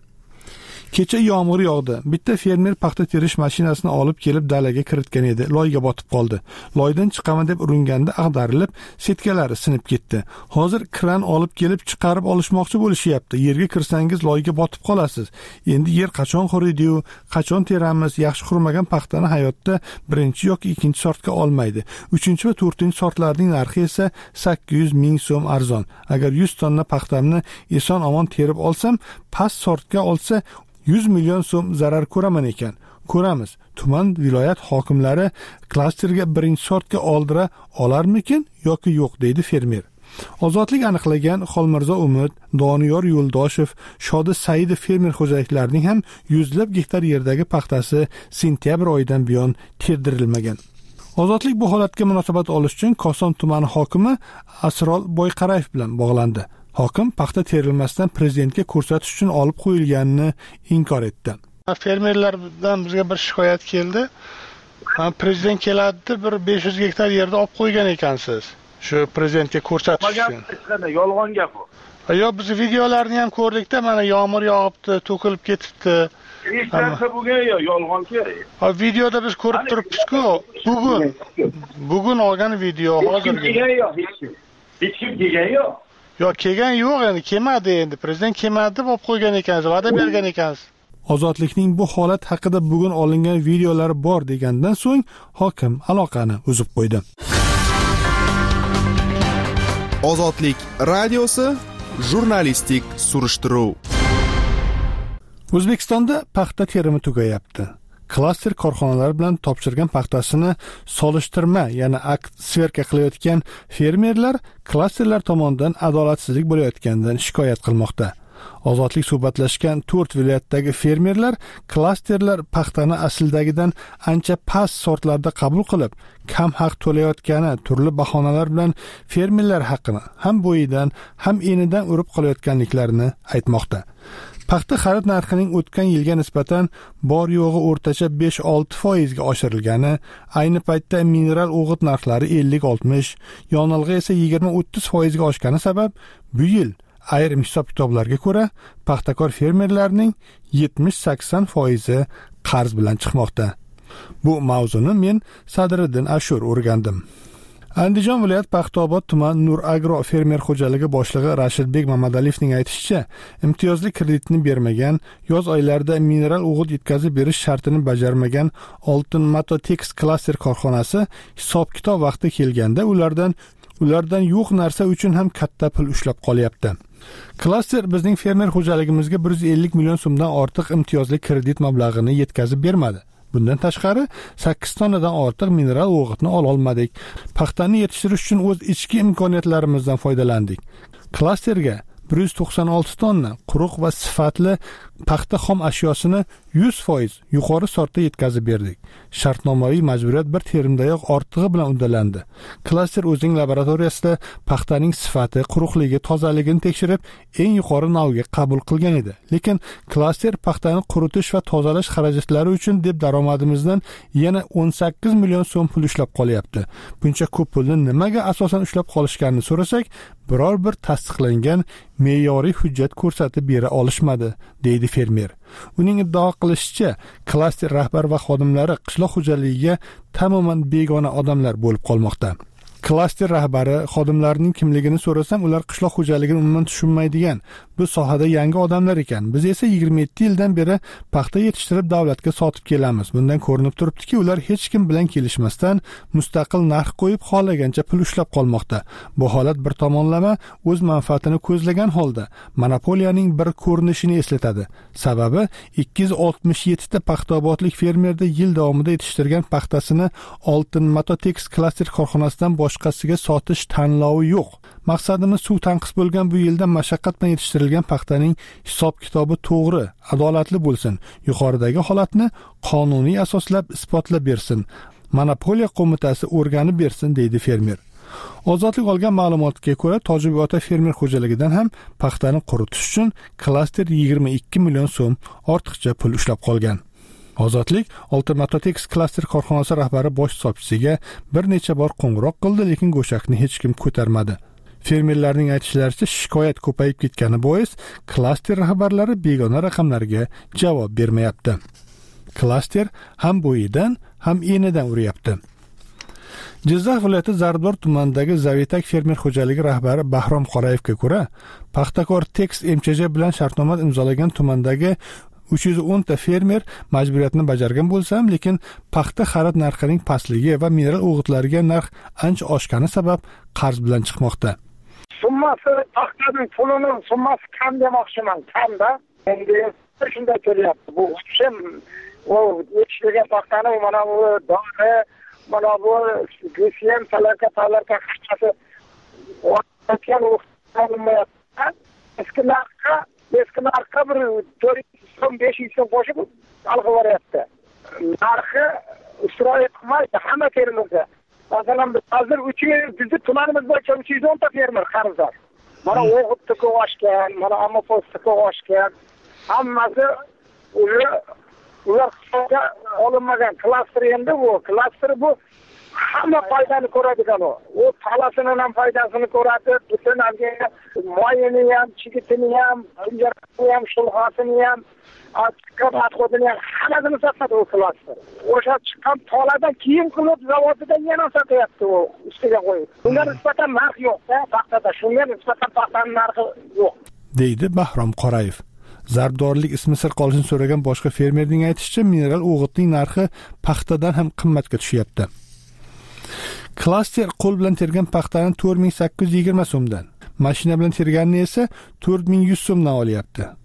Kecha yomg'ir yog'di. Bitta fermer paxta terish mashinasini olib kelib dalaga kiritgan edi. Loyga botib qoldi. Loydan chiqaman deb uringanda ag'darilib, setkalari sinib ketdi. Hozir kran olib kelib chiqarib olishmoqchi bo'lishyapti. Yerga kirsangiz loyga botib qolasiz. Endi yer qachon quriydi-yu, qachon teramiz? Yaxshi qurmagan paxtani hayotda 1 yoki 2 sortga olmaydi. 3 va 4 sortlarning narxi esa 800 ming so'm arzon. Agar 100 tonna paxtamni eson-omon terib olsam, past sortga olsa 100 million so'm zarar ko'raman ekan. Ko'ramiz. Tuman viloyat hokimlari klasterga 1-sortga oldira olarmikin yoki yo'q, deydi fermer. Ozodlik aniqlagan Xolmirzo Umid, Doniyor Yo'ldoshev, Shodi Saidov fermer xo'jaliklarining ham yuzlab gektar yerdagi paxtasi sentyabr oyidan buyon terdirilmagan. Ozodlik bu holatga munosabat olish uchun Koson tumani hokimi Asrol Boyqarayev bilan bog'landi. Hokim paxta terilmasdan prezidentga ko'rsatish uchun olib qo'yilganini inkor etdi. Fermerlardan bizga bir shikoyat keldi. Prezident keladi, bir 500 gektar yerda olib qo'ygan ekansiz. Shu prezidentga ko'rsatish uchun. Yolg'on gap bu. Yo'q, biz videolarni ham ko'rdik-da, mana yomg'ir yog'ibdi, to'kilib ketibdi. Hech narsa bo'lgan yo'q, yolg'on kerak. Videoda biz ko'rib turibmiz-ku. Bugun olgan video hozir. Hech kim kelgan yo'q. Yo'q, kelgan yo'q, endi kelmadi endi. Prezident kelmadi deb olib qo'ygan ekansiz, va'da bergan ekansiz. Ozodlikning bu holat haqida bugun olingan videolar bor degandan so'ng hokim aloqani uzib qo'ydi. Ozodlik radiosi jurnalistik surishtiruv. O'zbekistonda paxta terimi tugayapti. Klaster korxonalar bilan topshirgan paxtasini solishtirma, ya'ni akt sverka qilayotgan fermerlar klasterlar tomonidan adolatsizlik bo'layotganidan shikoyat qilmoqda. Ozodlik suhbatlashgan 4 viloyatdagi fermerlar klasterlar paxtani aslidagidan ancha past sortlarda qabul qilib, kam haq to'layotgani turli bahonalar bilan fermerlar haqqini ham bo'yidan, ham enidan urib qolayotganliklarini aytmoqda. Paxta xarid narxining o'tgan yilga nisbatan bor yo'g'i o'rtacha 5-6% ga oshirilgani, ayni paytda mineral o'g'it narxlari 50-60, yonilg'i esa 20-30% ga oshgani sabab bu yil ayrim hisob-kitoblarga ko'ra paxtakor fermerlarning 70-80% qarz bilan chiqmoqda. Bu mavzuni men Sadriddin Ashur o'rgandim. Andijon viloyat Paxtaobod tuman Nur Agro fermer xo'jaligi boshlig'i Rashidbek Mamadaliyevning aytishicha, imtiyozli kreditni bermagan, yoz oylarida mineral o'g'it yetkazib berish shartini bajarmagan Oltin Matotex klaster korxonasi hisob-kitob vaqti kelganda ulardan yo'q narsa uchun ham katta pul ushlab qolyapti. Klaster bizning fermer xo'jaligimizga 150 million so'mdan ortiq imtiyozli kredit mablag'ini yetkazib bermadi. Bundan tashqari 8 tonnadan ortiq mineral o'g'itni ola olmadik. Paxtani yetishtirish uchun o'z ichki imkoniyatlarimizdan foydalandik. Klasterga 196 tonna quruq va sifatli paxta xom ashyosini 100% yuqori sortda yetkazib berdik. Shartnomaviy majburiyat bir terimdayoq ortig'i bilan uddalandi. Klaster o'zining laboratoriyasida paxtaning sifati, quruqligi, tozaligini tekshirib, eng yuqori navga qabul qilgan edi. Lekin klaster paxtani quritish va tozalash xarajatlari uchun deb daromadimizdan yana 18 million so'm pul ushlab qolyapti. Buncha ko'p pulni nimaga asosan ushlab qolishganini so'rasak, biror bir tasdiqlangan me'yoriy hujjat ko'rsatib bera olishmadi, deydi fermer. Uning iddao qilishicha, klaster rahbar va xodimlari qishloq xo'jaligiga tamoman begona odamlar bo'lib qolmoqda. Klaster rahbari xodimlarining kimligini so'rasam, ular qishloq xo'jaligini umuman tushunmaydigan, bu sohada yangi odamlar ekan. Biz esa 27 yildan beri paxta yetishtirib davlatga sotib kelamiz. Bundan ko'rinib turibdiki, ular hech kim bilan kelishmasdan mustaqil narx qo'yib, xohlagancha pul ushlab qolmoqda. Bu holat bir tomonlama o'z manfaatini ko'zlagan holda monopoliyaning bir ko'rinishini eslatadi. Sababi 267 ta paxtaobodlik fermerda yil davomida yetishtirgan paxtasini Oltin Matotex klaster korxonasidan boshqasiga sotish tanlovi yo'q. Maqsadimiz suv tanqis bo'lgan bu yilda mashaqqat bilan yetishtirilgan paxtaning hisob-kitobi to'g'ri, adolatli bo'lsin. Yuqoridagi holatni qonuniy asoslab isbotlab bersin. Monopoliya qo'mitasi o'rganib bersin, deydi fermer. Ozodlik olgan ma'lumotga ko'ra, Tojibota fermer xo'jaligidan ham paxtani quritish uchun klaster 22 million so'm ortiqcha pul ushlab qolgan. Ozodlik Oltin Matotex klaster korxonasi rahbari bosh hisobchisiga bir necha bor qo'ng'iroq qildi, lekin go'shakni hech kim ko'tarmadi. Fermerlarning aytishlaricha, shikoyat ko'payib ketgani bois klaster rahbarlari begona raqamlarga javob bermayapti. Klaster ham bo'yidan, ham enidan uryapti. Jizzax viloyati Zarbdor tumanidagi Zavitak fermer xo'jaligi rahbari Bahrom Qorayevga ko'ra, paxtakor Tex MCJ bilan shartnoma imzolagan tumandagi 310 ta fermer majburiyatni bajargan bo'lsam, lekin paxta xarid narxining pastligi va mineral o'g'itlarga narx ancha oshgani sabab qarz bilan chiqmoqda. Summasi paxtaning pulining summasi kam demoqchiman, kamda. Endi shunday kelyapti. Bu ham o yetishtirgan paxtani mana bu dori, mana bu GSM talarga qachasi o'tgan o'xshamayapti. Eski narxga bir 400-500 so'm qo'shib alg'ivoryapti. Narxi isroil qilmaydi hamma terimizda. Masalan, hozir bizni tumanimiz bo'yicha 310 ta fermer qarzdor. Mana o'g'itni ko'p oshgan, mana ammoposni ko'p oshgan. Hammasi ular hisobga olinmagan. Klaster endi bu. Klaster bu hamma foydani ko'radigan u. U talasini ham foydasini ko'radi, butun moyini ham, chigitini ham, pinjarasini ham, shulg'asini ham, atxodini ham hammasini sotadi u klaster. O'sha chiqqan toladan kiyim qilib zavodidan yana sotyapti u ustiga qo'yib. Bunga nisbatan narx yo'q-da, paxtada shunga nisbatan paxtaning narxi yo'q, deydi Bahrom Qorayev. Zarbdorlik ismi sir qolishini so'ragan boshqa fermerning aytishicha, mineral o'g'itning narxi paxtadan ham qimmatga tushyapti. Klaster qo'l bilan tergan paxtani 4820 so'mdan, mashina bilan terganini esa 4100 so'mdan olyapti.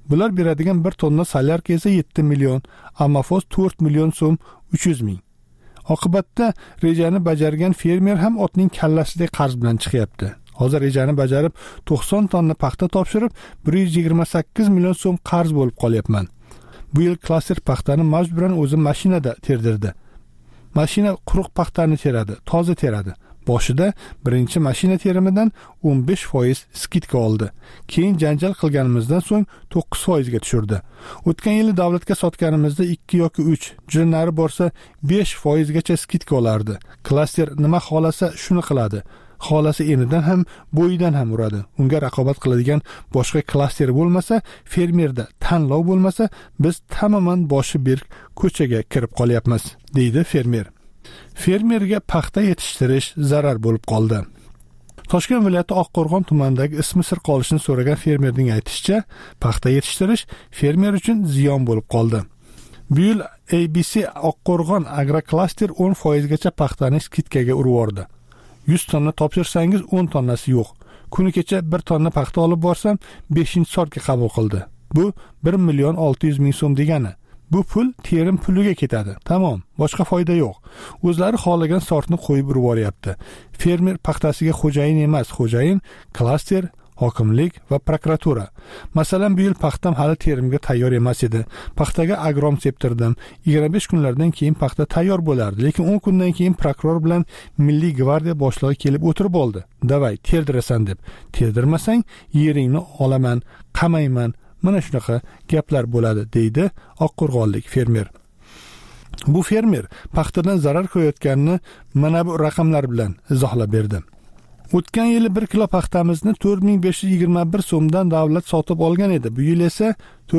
Bular beradigan 1 tonna solyarka esa 7 million, Amafoz 4 million so'm 300 ming. Oqibatda rejani bajargan fermer ham otning kallasidek qarz bilan chiqyapti. Hozir rejani bajarib 90 tonna paxta topshirib 128 million so'm qarz bo'lib qolyapman. Bu yil klaster paxtani majburan o'zi mashinada terdirdi. Mashina quruq paxtani teradi, toza teradi. Boshida birinchi mashina terimidan 15% skidka oldi. Keyin janjal qilganimizdan so'ng 9% ga tushirdi. O'tgan yili davlatga sotganimizda 2 yoki 3, juda nari borsa 5% gacha skidka olardi. Klaster nima xolasa shuni qiladi. Xolasi enidan ham, bo'yidan ham uradi. Unga raqobat qiladigan boshqa klaster bo'lmasa, fermerda tanlov bo'lmasa, biz tamoman boshi berk ko'chaga kirib qolyapmiz, deydi fermer. Fermerga paxta yetishtirish zarar bo'lib qoldi. Toshkent viloyati Oqqo'rg'on tumanidagi ismi sir qolishini so'ragan fermerning aytishicha, paxta yetishtirish fermer uchun ziyon bo'lib qoldi. Bu yil ABC Oqqo'rg'on agroklaster 10% gacha paxtani skidkaga urvordi. 100 tonna topshirsangiz 10 tonnasi yo'q. Kuni kecha 1 tonna paxta olib borsam 5-soatga qabul qildi. Bu 1 million 600 ming so'm degani. Bu pul terim puliga ketadi. Tamom, boshqa foyda yo'q. O'zlari xohlagan sortni qo'yib yuboryapti. Fermer paxtasiga xo'jayin emas, xo'jayin klaster, hokimlik va prokuratura. Masalan, bu yil paxtam hali terimga tayyor emas edi. Paxtaga agrom septirdim. 25 kunlardan keyin paxta tayyor bo'lardi, lekin 10 kundan keyin prokuror bilan Milliy gvardiya boshlig'i kelib o'tirib oldi. Davay, terdirasan deb. Terdirmasang, yeringni olaman, qamayman. Mana shunaqa gaplar bo'ladi, deydi Oqqo'rg'onlik fermer. Bu fermer paxtadan zarar ko'rayotganini mana bu raqamlar bilan izohlab berdi. O'tgan yili 1 kilo paxtamizni 4521 so'mdan davlat sotib olgan edi. Bu yil esa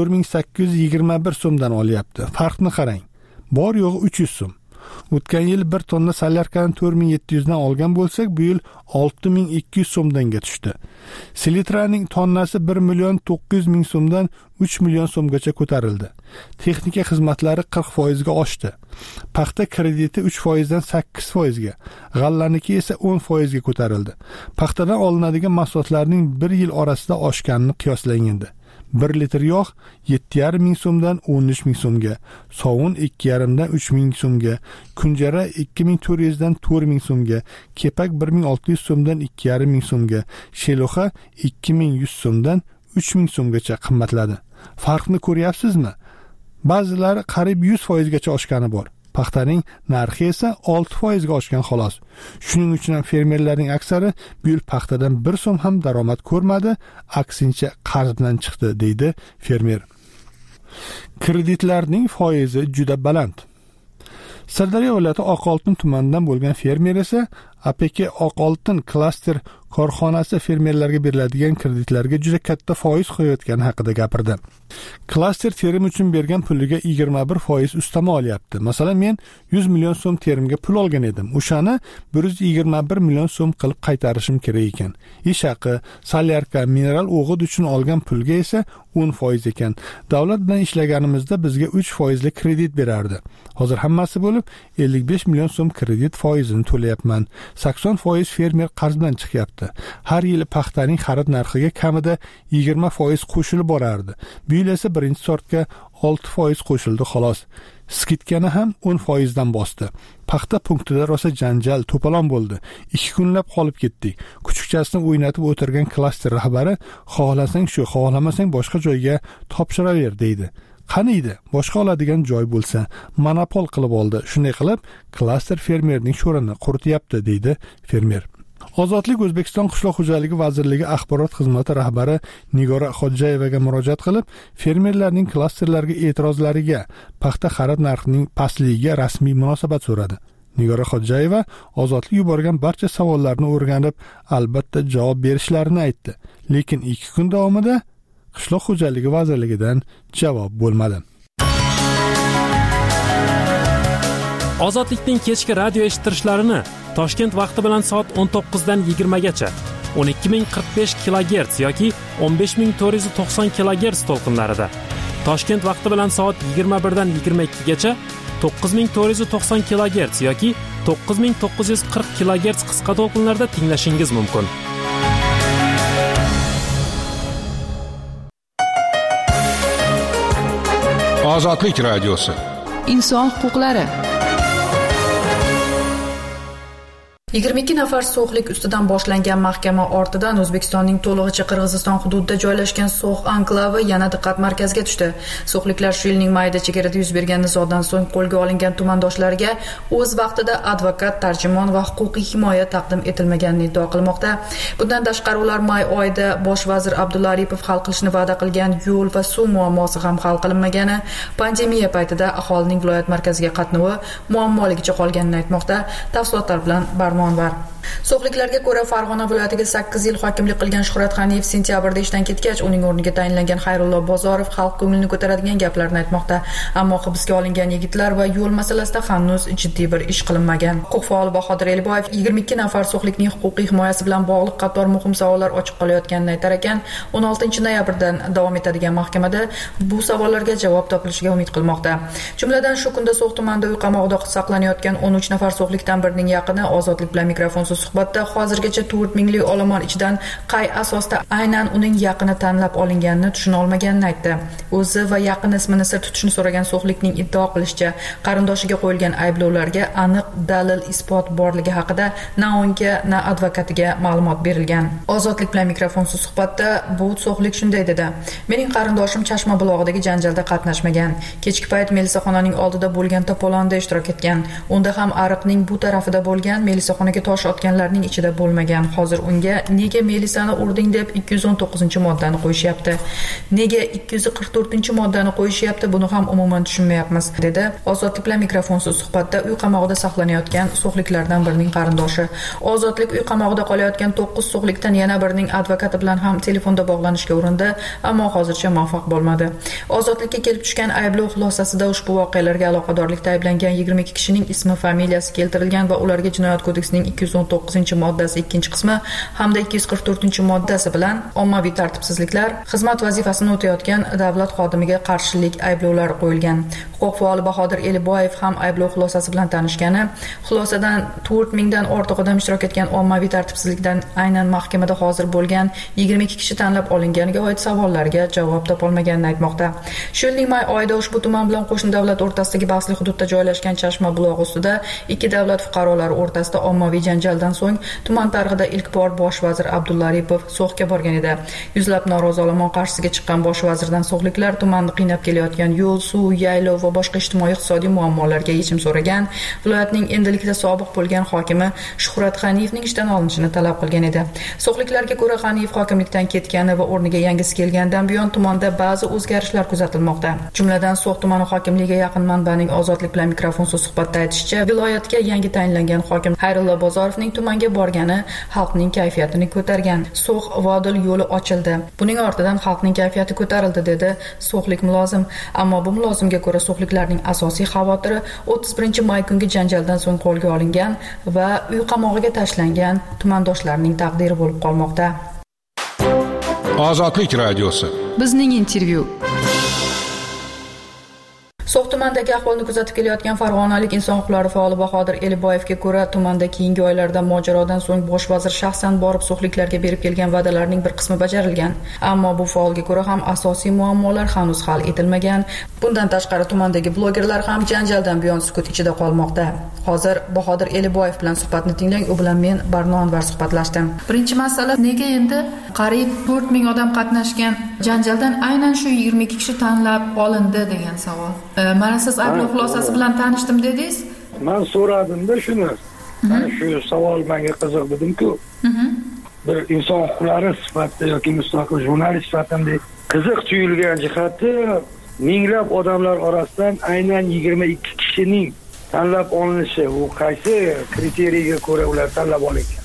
4821 so'mdan olyapti. Farqni qarang. Bor yo'g'i 300 so'm. O'tgan yil 1 tonna solyarkani 4700 dan olgan bo'lsak, bu yil 6200 so'mdanga tushdi. Selitraning tonnasi 1 million 900 ming so'mdan 3 million so'mgacha ko'tarildi. Texnika xizmatlari 40% ga oshdi. Paxta krediti 3% dan 8% ga, g'allaniki esa 10% ga ko'tarildi. Paxtadan olinadigan mahsulotlarning 1 yil orasida oshganini qiyoslanganda 1 litr yog' 7,5 ming so'mdan 13 ming so'mga, sovun 2,5 dan 3 ming so'mga, kunjara 2400 dan 4 ming so'mga, kepak 1600 so'mdan 2,5 ming so'mga, sheluxa 2100 so'mdan 3 ming so'mgacha qimmatladi. Farqni ko'ryapsizmi? Ba'zilari qariyb 100% gacha oshgani bor. Paxtaning narxi esa 6% ga oshgan xolos. Shuning uchun ham fermerlarning aksari bu yil paxtadan 1 so'm ham daromad ko'rmadi, aksincha qarz bilan chiqdi, deydi fermer. Kreditlarning foizi juda baland. Sirdaryo viloyati Oqoltin tumanidan bo'lgan fermer esa APK Oqoltin klaster korxonasi fermerlarga beriladigan kreditlarga juda katta foiz qo'yayotgani haqida gapirdi. Klaster terim uchun bergan puliga 21% ustama olyapti. Masalan, men 100 million so'm terimga pul olgan edim. O'shani 121 million so'm qilib qaytarishim kerak ekan. Ish haqi, solyarka, mineral o'g'it uchun olgan pulga esa 10% ekan. Davlat bilan ishlaganimizda bizga 3% li kredit berardi. Hozir hammasi bo'lib 55 million so'm kredit foizini to'layapman. 80% fermer qarz bilan chiqyapti. Har yili paxtaning xarid narxiga kamida 20% qo'shilib borardi. Bu yil esa birinchi sortga 6% qo'shildi xolos. Skidkani ham 10% dan bosdi. Paxta punktida rosa janjal, to'polon bo'ldi. 2 kunlab qolib ketdik. Kuchukchasini o'ynatib o'tirgan klaster rahbari xohlasang shu, xohlamasang boshqa joyga topshiraver, deydi. Qaniydi, boshqa oladigan joy bo'lsa, monopol qilib oldi. Shunday qilib, klaster fermerning sho'rini qurityapti, deydi fermer. Ozodlik O'zbekiston Qishloq xo'jaligi vazirligi axborot xizmati rahbari Nigora Xodjayevaga murojaat qilib, fermerlarning klasterlarga e'tirozlariga, paxta xarid narxining pastligiga rasmiy munosabat so'radi. Nigora Xodjayeva Ozodlik yuborgan barcha savollarni o'rganib, albatta javob berishlarini aytdi. Lekin 2 kun davomida Qishloq xo'jaligi vazirligidan javob bo'lmadi. Ozodlikning kechki radio eshittirishlarini Toshkent vaqti bilan soat 19 dan 20 gacha 12045 kHz yoki 15490 kHz to'lqinlarida, Toshkent vaqti bilan soat 21 dan 22 gacha 9490 kHz yoki 9940 kHz qisqa to'lqinlarda tinglashingiz mumkin. Ozodlik radiosi. Inson huquqlari. 22 nafar so'xlik ustidan boshlangan mahkama ortidan O'zbekistonning to'lig'icha Qirg'iziston hududida joylashgan So'x anklavi yana diqqat markaziga tushdi. So'xliklar shu yilning mayida chegarada yuz bergan nizodan so'ng qo'lga olingan tumandoshlariga o'z vaqtida advokat, tarjimon va huquqiy himoya taqdim etilmaganini iddao qilmoqda. Bundan tashqari ular may oyida bosh vazir Abdulla Aripov hal qilishni va'da qilgan yo'l va suv muammosi ham hal qilinmagani, pandemiya paytida aholining viloyat markaziga qatnovi muammoligicha qolganini aytmoqda. Tafsilotlar bilan So'xliklarga ko'ra Farg'ona viloyatiga 8 yil hokimlik qilgan Shuhrat G'aniyev sentyabrda ishdan ketgach, uning o'rniga tayinlangan Xayrullo Bozorov xalq ko'nglini ko'taradigan gaplarni aytmoqda. Ammo hibsga olingan yigitlar va yo'l masalasida hanuz jiddiy bir ish qilinmagan. Huquq faoli Bahodir Eliboyev 22 nafar so'xlikning huquqiy himoyasi bilan bog'liq qator muhim savollar ochiq qolayotganini aytar ekan. 16 noyabrdan davom etadigan mahkamada bu savollarga javob topilishiga umid qilmoqda. Jumladan shu kunda So'x tumanida uy qamoqida saqlanayotgan 13 nafar so'xlikdan birining yaqini Ozodlik bilan mikrofonsiz suhbatda hozirgacha 4 minglik olomon ichidan qay asosda aynan uning yaqini tanlab olinganini tushuna olmaganini aytdi. O'zi va yaqin ismini sir tutishni so'ragan so'xlikning iddao qilishicha, qarindoshiga qo'yilgan ayblovlarga aniq dalil isbot borligi haqida na unga, na advokatiga ma'lumot berilgan. Ozodlik bilan mikrofonsiz suhbatda bu so'xlik shunday dedi: "Mening qarindoshim Chashma bulog'idagi janjalda qatnashmagan. Kechki payt melisaxonaning oldida bo'lgan to'polonda ishtirok etgan. Unda ham ariqning bu tarafida bo'lgan, melisaxonaga tosh otganlarning ichida bo'lmagan. Hozir unga nega melisani urding deb 219-moddani qo'yishyapti. Nega 244-moddani qo'yishyapti, buni ham umuman tushunmayapmiz", dedi Ozodlik bilan mikrofonsiz suhbatda uy qamoqida saqlanayotgan so'xliklardan birining qarindoshi. Ozodlik uy qamoqida qolayotgan 9 so'xlikdan yana birining advokati bilan ham telefonda bog'lanishga urindi, ammo hozircha muvaffaq bo'lmadi. Ozodlikka kelib tushgan ayblov xulosasida ushbu voqealarga aloqadorlikda ayblangan 22 kishining ismi, familiyasi keltirilgan va ularga Jinoyat kodeksining 219-moddasi 2-qismi hamda 244-moddasi bilan ommaviy tartibsizliklar, xizmat vazifasini o'tayotgan davlat xodimiga qarshilik ayblovlari qo'yilgan. Huquq faoli Bahodir Eliboyev ham ayblov xulosasi bilan tanishgani, xulosadan 4 mingdan ortiq odam ishtirok etgan ommaviy tartibsizlikdan aynan mahkamada hozir bo'lgan 22 kishi tanlab olinganiga oid savollarga javob topolmaganini aytmoqda. Shu yilning may oyida ushbu tuman bilan qo'shni davlat o'rtasidagi bahsli hududda joylashgan Chashma bulog'i ustida ikki davlat fuqarolari o'rtasida ommaviy janjaldan so'ng tuman tarixida ilk bor bosh vazir Abdulla Aripov So'xga borgan edi. Yuzlab norozi olomon qarshisiga chiqqan bosh vazirdan so'xliklar tumanni qiynab kelayotgan yo'l, suv, yaylov va boshqa ijtimoiy-iqtisodiy muammolarga yechim so'ragan. Viloyatning endilikda sobiq bo'lgan hokimi Shuhrat G'aniyevning ishdan olinishini talab qilgan edi. So'xliklarga ko'ra G'aniyev hokimlikdan ketgani va o'rniga yangisi kelgandan buyon tumanda ba'zi o'zgarishlar kuzatilmoqda. Jumladan So'x tumani hokimligiga yaqin manbaning Ozodlik bilan mikrofonsiz suhbatda aytishicha, viloyatga yangi tayinlangan hokim Xayrullo Bozorovning tumanga borgani xalqning kayfiyatini ko'targan. So'x Vodil yo'li ochildi. Buning ortidan xalqning kayfiyati ko'tarildi, dedi so'xlik mulozim. Ammo bu mulozimga ko'ra so'xliklarning asosiy xavotiri 31-may kungi janjaldan so'ng qo'lga olingan va uy qamog'iga tashlangan tumandoshlarning taqdiri bo'lib qolmoqda. Ozodlik radiosi. Bizning intervyu. So'x tumanidagi ahvolni kuzatib kelayotgan farg'onalik inson huquqlari faoli Bahodir Eliboyevga ko'ra, tumanda keyingi oylarda mojarodan so'ng bosh vazir shaxsan borib so'xliklarga berib kelgan va'dalarning bir qismi bajarilgan. Ammo bu faolga ko'ra ham asosiy muammolar hanuz hal etilmagan. Bundan tashqari tumandagi blogerlar ham janjaldan buyon sukut ichida qolmoqda. Hozir Bahodir Eliboyev bilan suhbatni tinglang, u bilan men Barno Anvar suhbatlashdim. Birinchi masala, nega endi qariyb 4 ming odam qatnashgan janjaldan aynan shu 22 kishi tanlab olindi degan savol. Mana siz ayblov xulosasi bilan tanishdim dedingiz. Men so'radimda shuni. Mana shu savol menga qiziq dedim-ku. Bir inson huquqlari sifatida yoki mustaqil jurnalist sifatida qiziq tuyulgan jihati, minglab odamlar orasidan aynan 22 kishining tanlab olinishi, u qaysi kriteriyaga ko'ra ular tanlab olingan?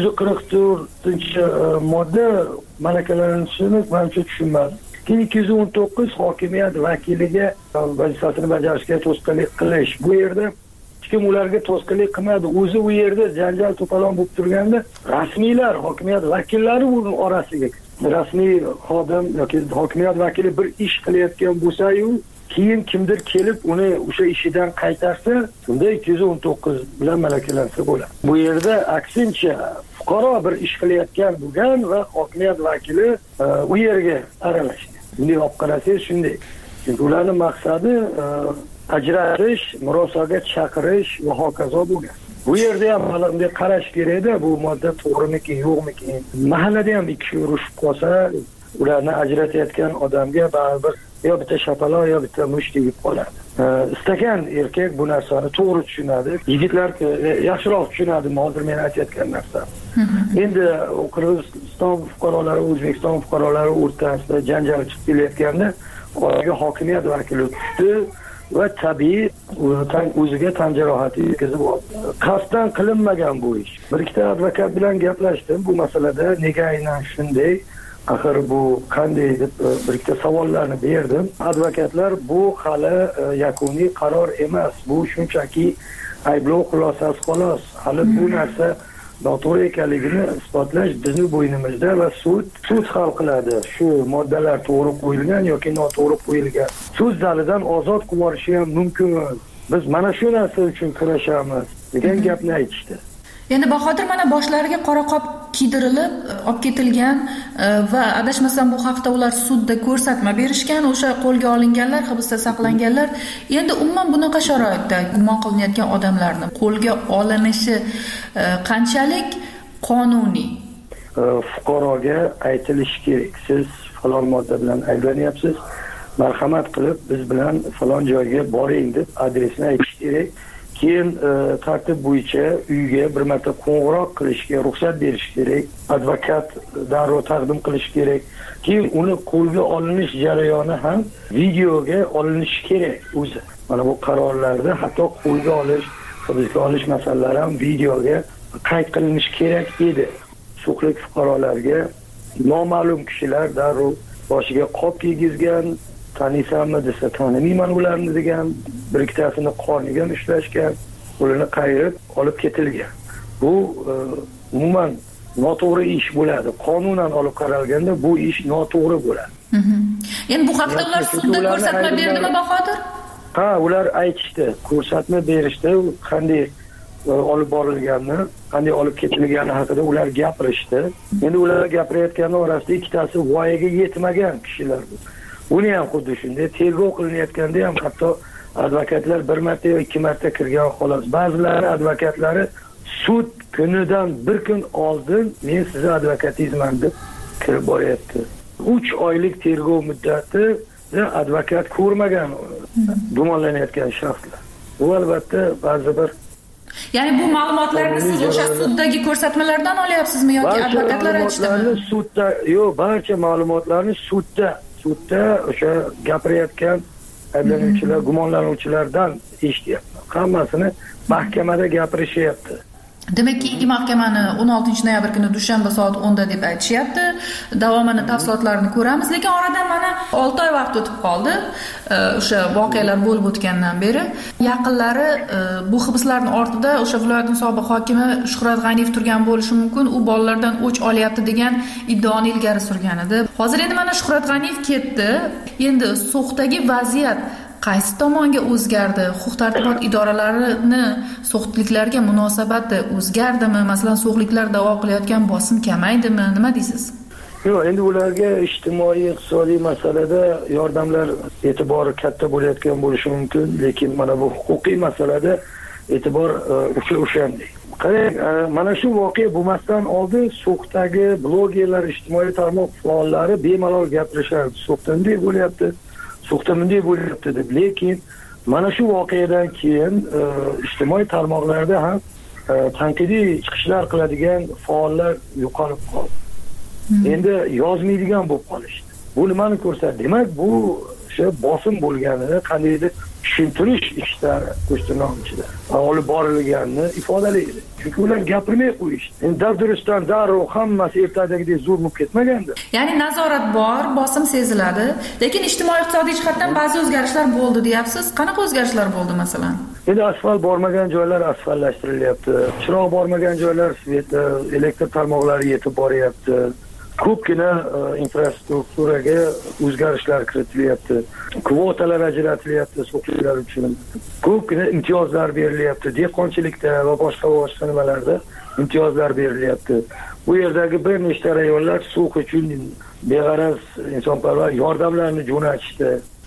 244-modda malakalanishini menimcha tushunmadim. 219 hokimiyat vakiliga vazifasini bajarishga to'sqinlik qilish. Bu yerda hech kim ularga to'sqinlik qilmadi. O'zi u yerda janjal to'polon bo'lib turganda rasmiylar, hokimiyat vakillari uning orasiga, rasmiy xodim yoki hokimiyat vakili bir ish qilayotgan bo'lsa-yu, keyin kimdir kelib uni o'sha ishidan qaytarsa, unda 219 bilan malakalansa bo'ladi. Bu yerda aksincha fuqaro bir ish qilayotgan bo'lgan va hokimiyat vakili u yerga aralashgan. Bunday olib qarasangiz shunday. Chunki ularning maqsadi ajratish, murosaga chaqirish va hokazo bo'lgan. Bu yerda ham hali bunday qarash kerak-da, bu modda to'g'rimikin, yo'qmikin. Mahallada ham ikki kishi urushib qolsa, ularni ajratayotgan odamga baribir yo bitta shapaloq yo bitta mush tegib qoladi. Istagan erkak bu narsani to'g'ri tushunadi. Yigitlar yaxshiroq tushunadi, hozir men aytayotgan narsam. Endi Qirg'iziston fuqarolari, O'zbekiston fuqarolari o'rtasida janjal chiqib kelayotganda, oraga hokimiyat vakili tushdi va tabiiy o'ziga tan jarohati yetkazib oldi. Qasddan qilinmagan bu ish. Bir ikkita advokat bilan gaplashdim bu masalada, nega aynan shunday, axir bu qanday deb bir ikkita savollarni berdim. Advokatlar bu hali yakuniy qaror emas, bu shunchaki ayblov xulosasi xolos. Hali bu narsa noto'g'ri ekanligini isbotlash bizning bo'ynimizda va sud hal qiladi. Shu moddalar to'g'ri qo'yilgan yoki noto'g'ri qo'yilgan. Sud zalidan ozod qilib yuborishi ham mumkin. Biz mana shu narsa uchun kurashamiz degan gapni aytishdi. Endi Bahodir mana boshlariga qora qop kiydirilib olib ketilgan va adashmasam bu haqda ular sudda ko'rsatma berishgan, o'sha qo'lga olinganlar, hibsda saqlanganlar. Endi umuman bunaqa sharoitda gumon qilinayotgan odamlarning qo'lga olinishi qanchalik qonuniy? Fuqaroga aytilishi kerak, siz falon modda bilan ayblanyapsiz, marhamat qilib biz bilan falon joyga boring deb adresini aytish kerak. Keyin tartib bo'yicha uyga bir marta qo'ng'iroq qilishga ruxsat berish kerak, advokat darrov taqdim qilish kerak. Keyin uni qo'lga olinish jarayoni ham videoga olinishi kerak o'zi. Mana bu qarorlarda hatto qo'lga olish, hibsga olish masalalari ham videoga qayd qilinishi kerak edi. Suqlik fuqarolarga noma'lum kishilar darrov boshiga qop kiygizgan, taniysanmi desa tanimayman ularni degan, bir ikkitasini qorniga ushlashgan, qo'lini qayirib olib ketilgan. Bu umuman noto'g'ri ish bo'ladi. Qonunan olib qaralganda bu ish noto'g'ri bo'ladi. Endi bu haqda ular sudda ko'rsatma berdimi Bahodir? Ha, ular aytishdi, ko'rsatma berishdi, qanday olib borilganini, qanday olib ketilgani haqida ular gapirishdi. Endi ular gapirayotgan orasida ikkitasi voyaga yetmagan kishilar. Uni ham xuddi shunday tergov qilinayotganda ham hatto advokatlar bir marta yoki ikki marta kirgan xolos. Ba'zilari advokatlari sud kunidan bir kun oldin men sizni advokatingizman deb kirib boryapti. 3 oylik tergov muddati advokat ko'rmagan gumonlanayotgan shaxslar. Bu albatta ba'zi bir Ya'ni bu ma'lumotlarni siz o'sha suddagi ko'rsatmalardan olyapsizmi yoki advokatlar aytishdimi? Sudda, yo'q, barcha ma'lumotlarni sudda o'sha gapirayotgan ayblanuvchilar, gumonlanuvchilardan eshityapman. Hammasini mahkamada gapirishyapti. Demak, keyingi mahkamani 16 noyabr kuni dushanba soat 10 da deb aytishyapti. Davomini tafsilotlarini ko'ramiz, lekin oradan mana 6 oy vaqt o'tib qoldi. O'sha voqealar bo'lib o'tgandan beri yaqinlari bu hibslarning ortida o'sha viloyatning sobiq hokimi Shuhrat G'aniyev turgan bo'lishi mumkin. U bolalardan o'ch olyapti degan iddaoni ilgari surgan edi. Hozir endi mana Shuhrat G'aniyev ketdi. Endi So'xdagi vaziyat qaysi tomonga o'zgardi? Huquq-tartibot idoralarini so'xliklarga munosabati o'zgardimi? Masalan, so'xliklar da'vo qilayotgan bosim kamaydimi? Nima deysiz? Yo'q, endi ularga ijtimoiy, iqtisodiy masalada yordamlar e'tibori katta bo'layotgan bo'lishi mumkin, lekin mana bu huquqiy masalada e'tibor o'shanday. Qarang, mana shu voqea bo'lmasdan oldin So'xdagi blogerlar, ijtimoiy tarmoq faollari bemalol gapirishardi. So'xda bunday bo'lyapti, So'xda bunday bo'lyapti deb. Lekin mana shu voqeadan keyin ijtimoiy tarmoqlarda ham tanqidiy chiqishlar qiladigan faollar yo'qolib qoldi. Endi yozmaydigan bo'lib qolishdi. Bu nimani ko'rsatadi? Demak, bu o'sha bosim bo'lganini qandaydir tushuntirish ishlari qo'shtirnoqchida olib borilganini ifodalaydi. Chunki ular gapirmay qo'yishdi. Endi dabdurustdan darrov hammasi ertadagidek zo'r bo'lib ketmagandi. Ya'ni nazorat bor, bosim seziladi, lekin ijtimoiy-iqtisodiy jihatdan ba'zi o'zgarishlar bo'ldi deyapsiz. Qanaqa o'zgarishlar bo'ldi masalan? Endi asfalt bormagan joylar asfaltlashtiryapti. Chiroq bormagan joylar elektr tarmoqlari yetib boryapti. Ko'pgina infrastrukturaga o'zgarishlar kiritilyapti. Kvotalar ajratilyapti so'qchilar uchun. Ko'pgina imtiyozlar berilyapti. Dehqonchilikda va boshqa nimalarda imtiyozlar berilyapti. Bu yerdagi bir nechta rayonlar suv uchun beg'araz insonparvar yordamlarni jo'natishdi.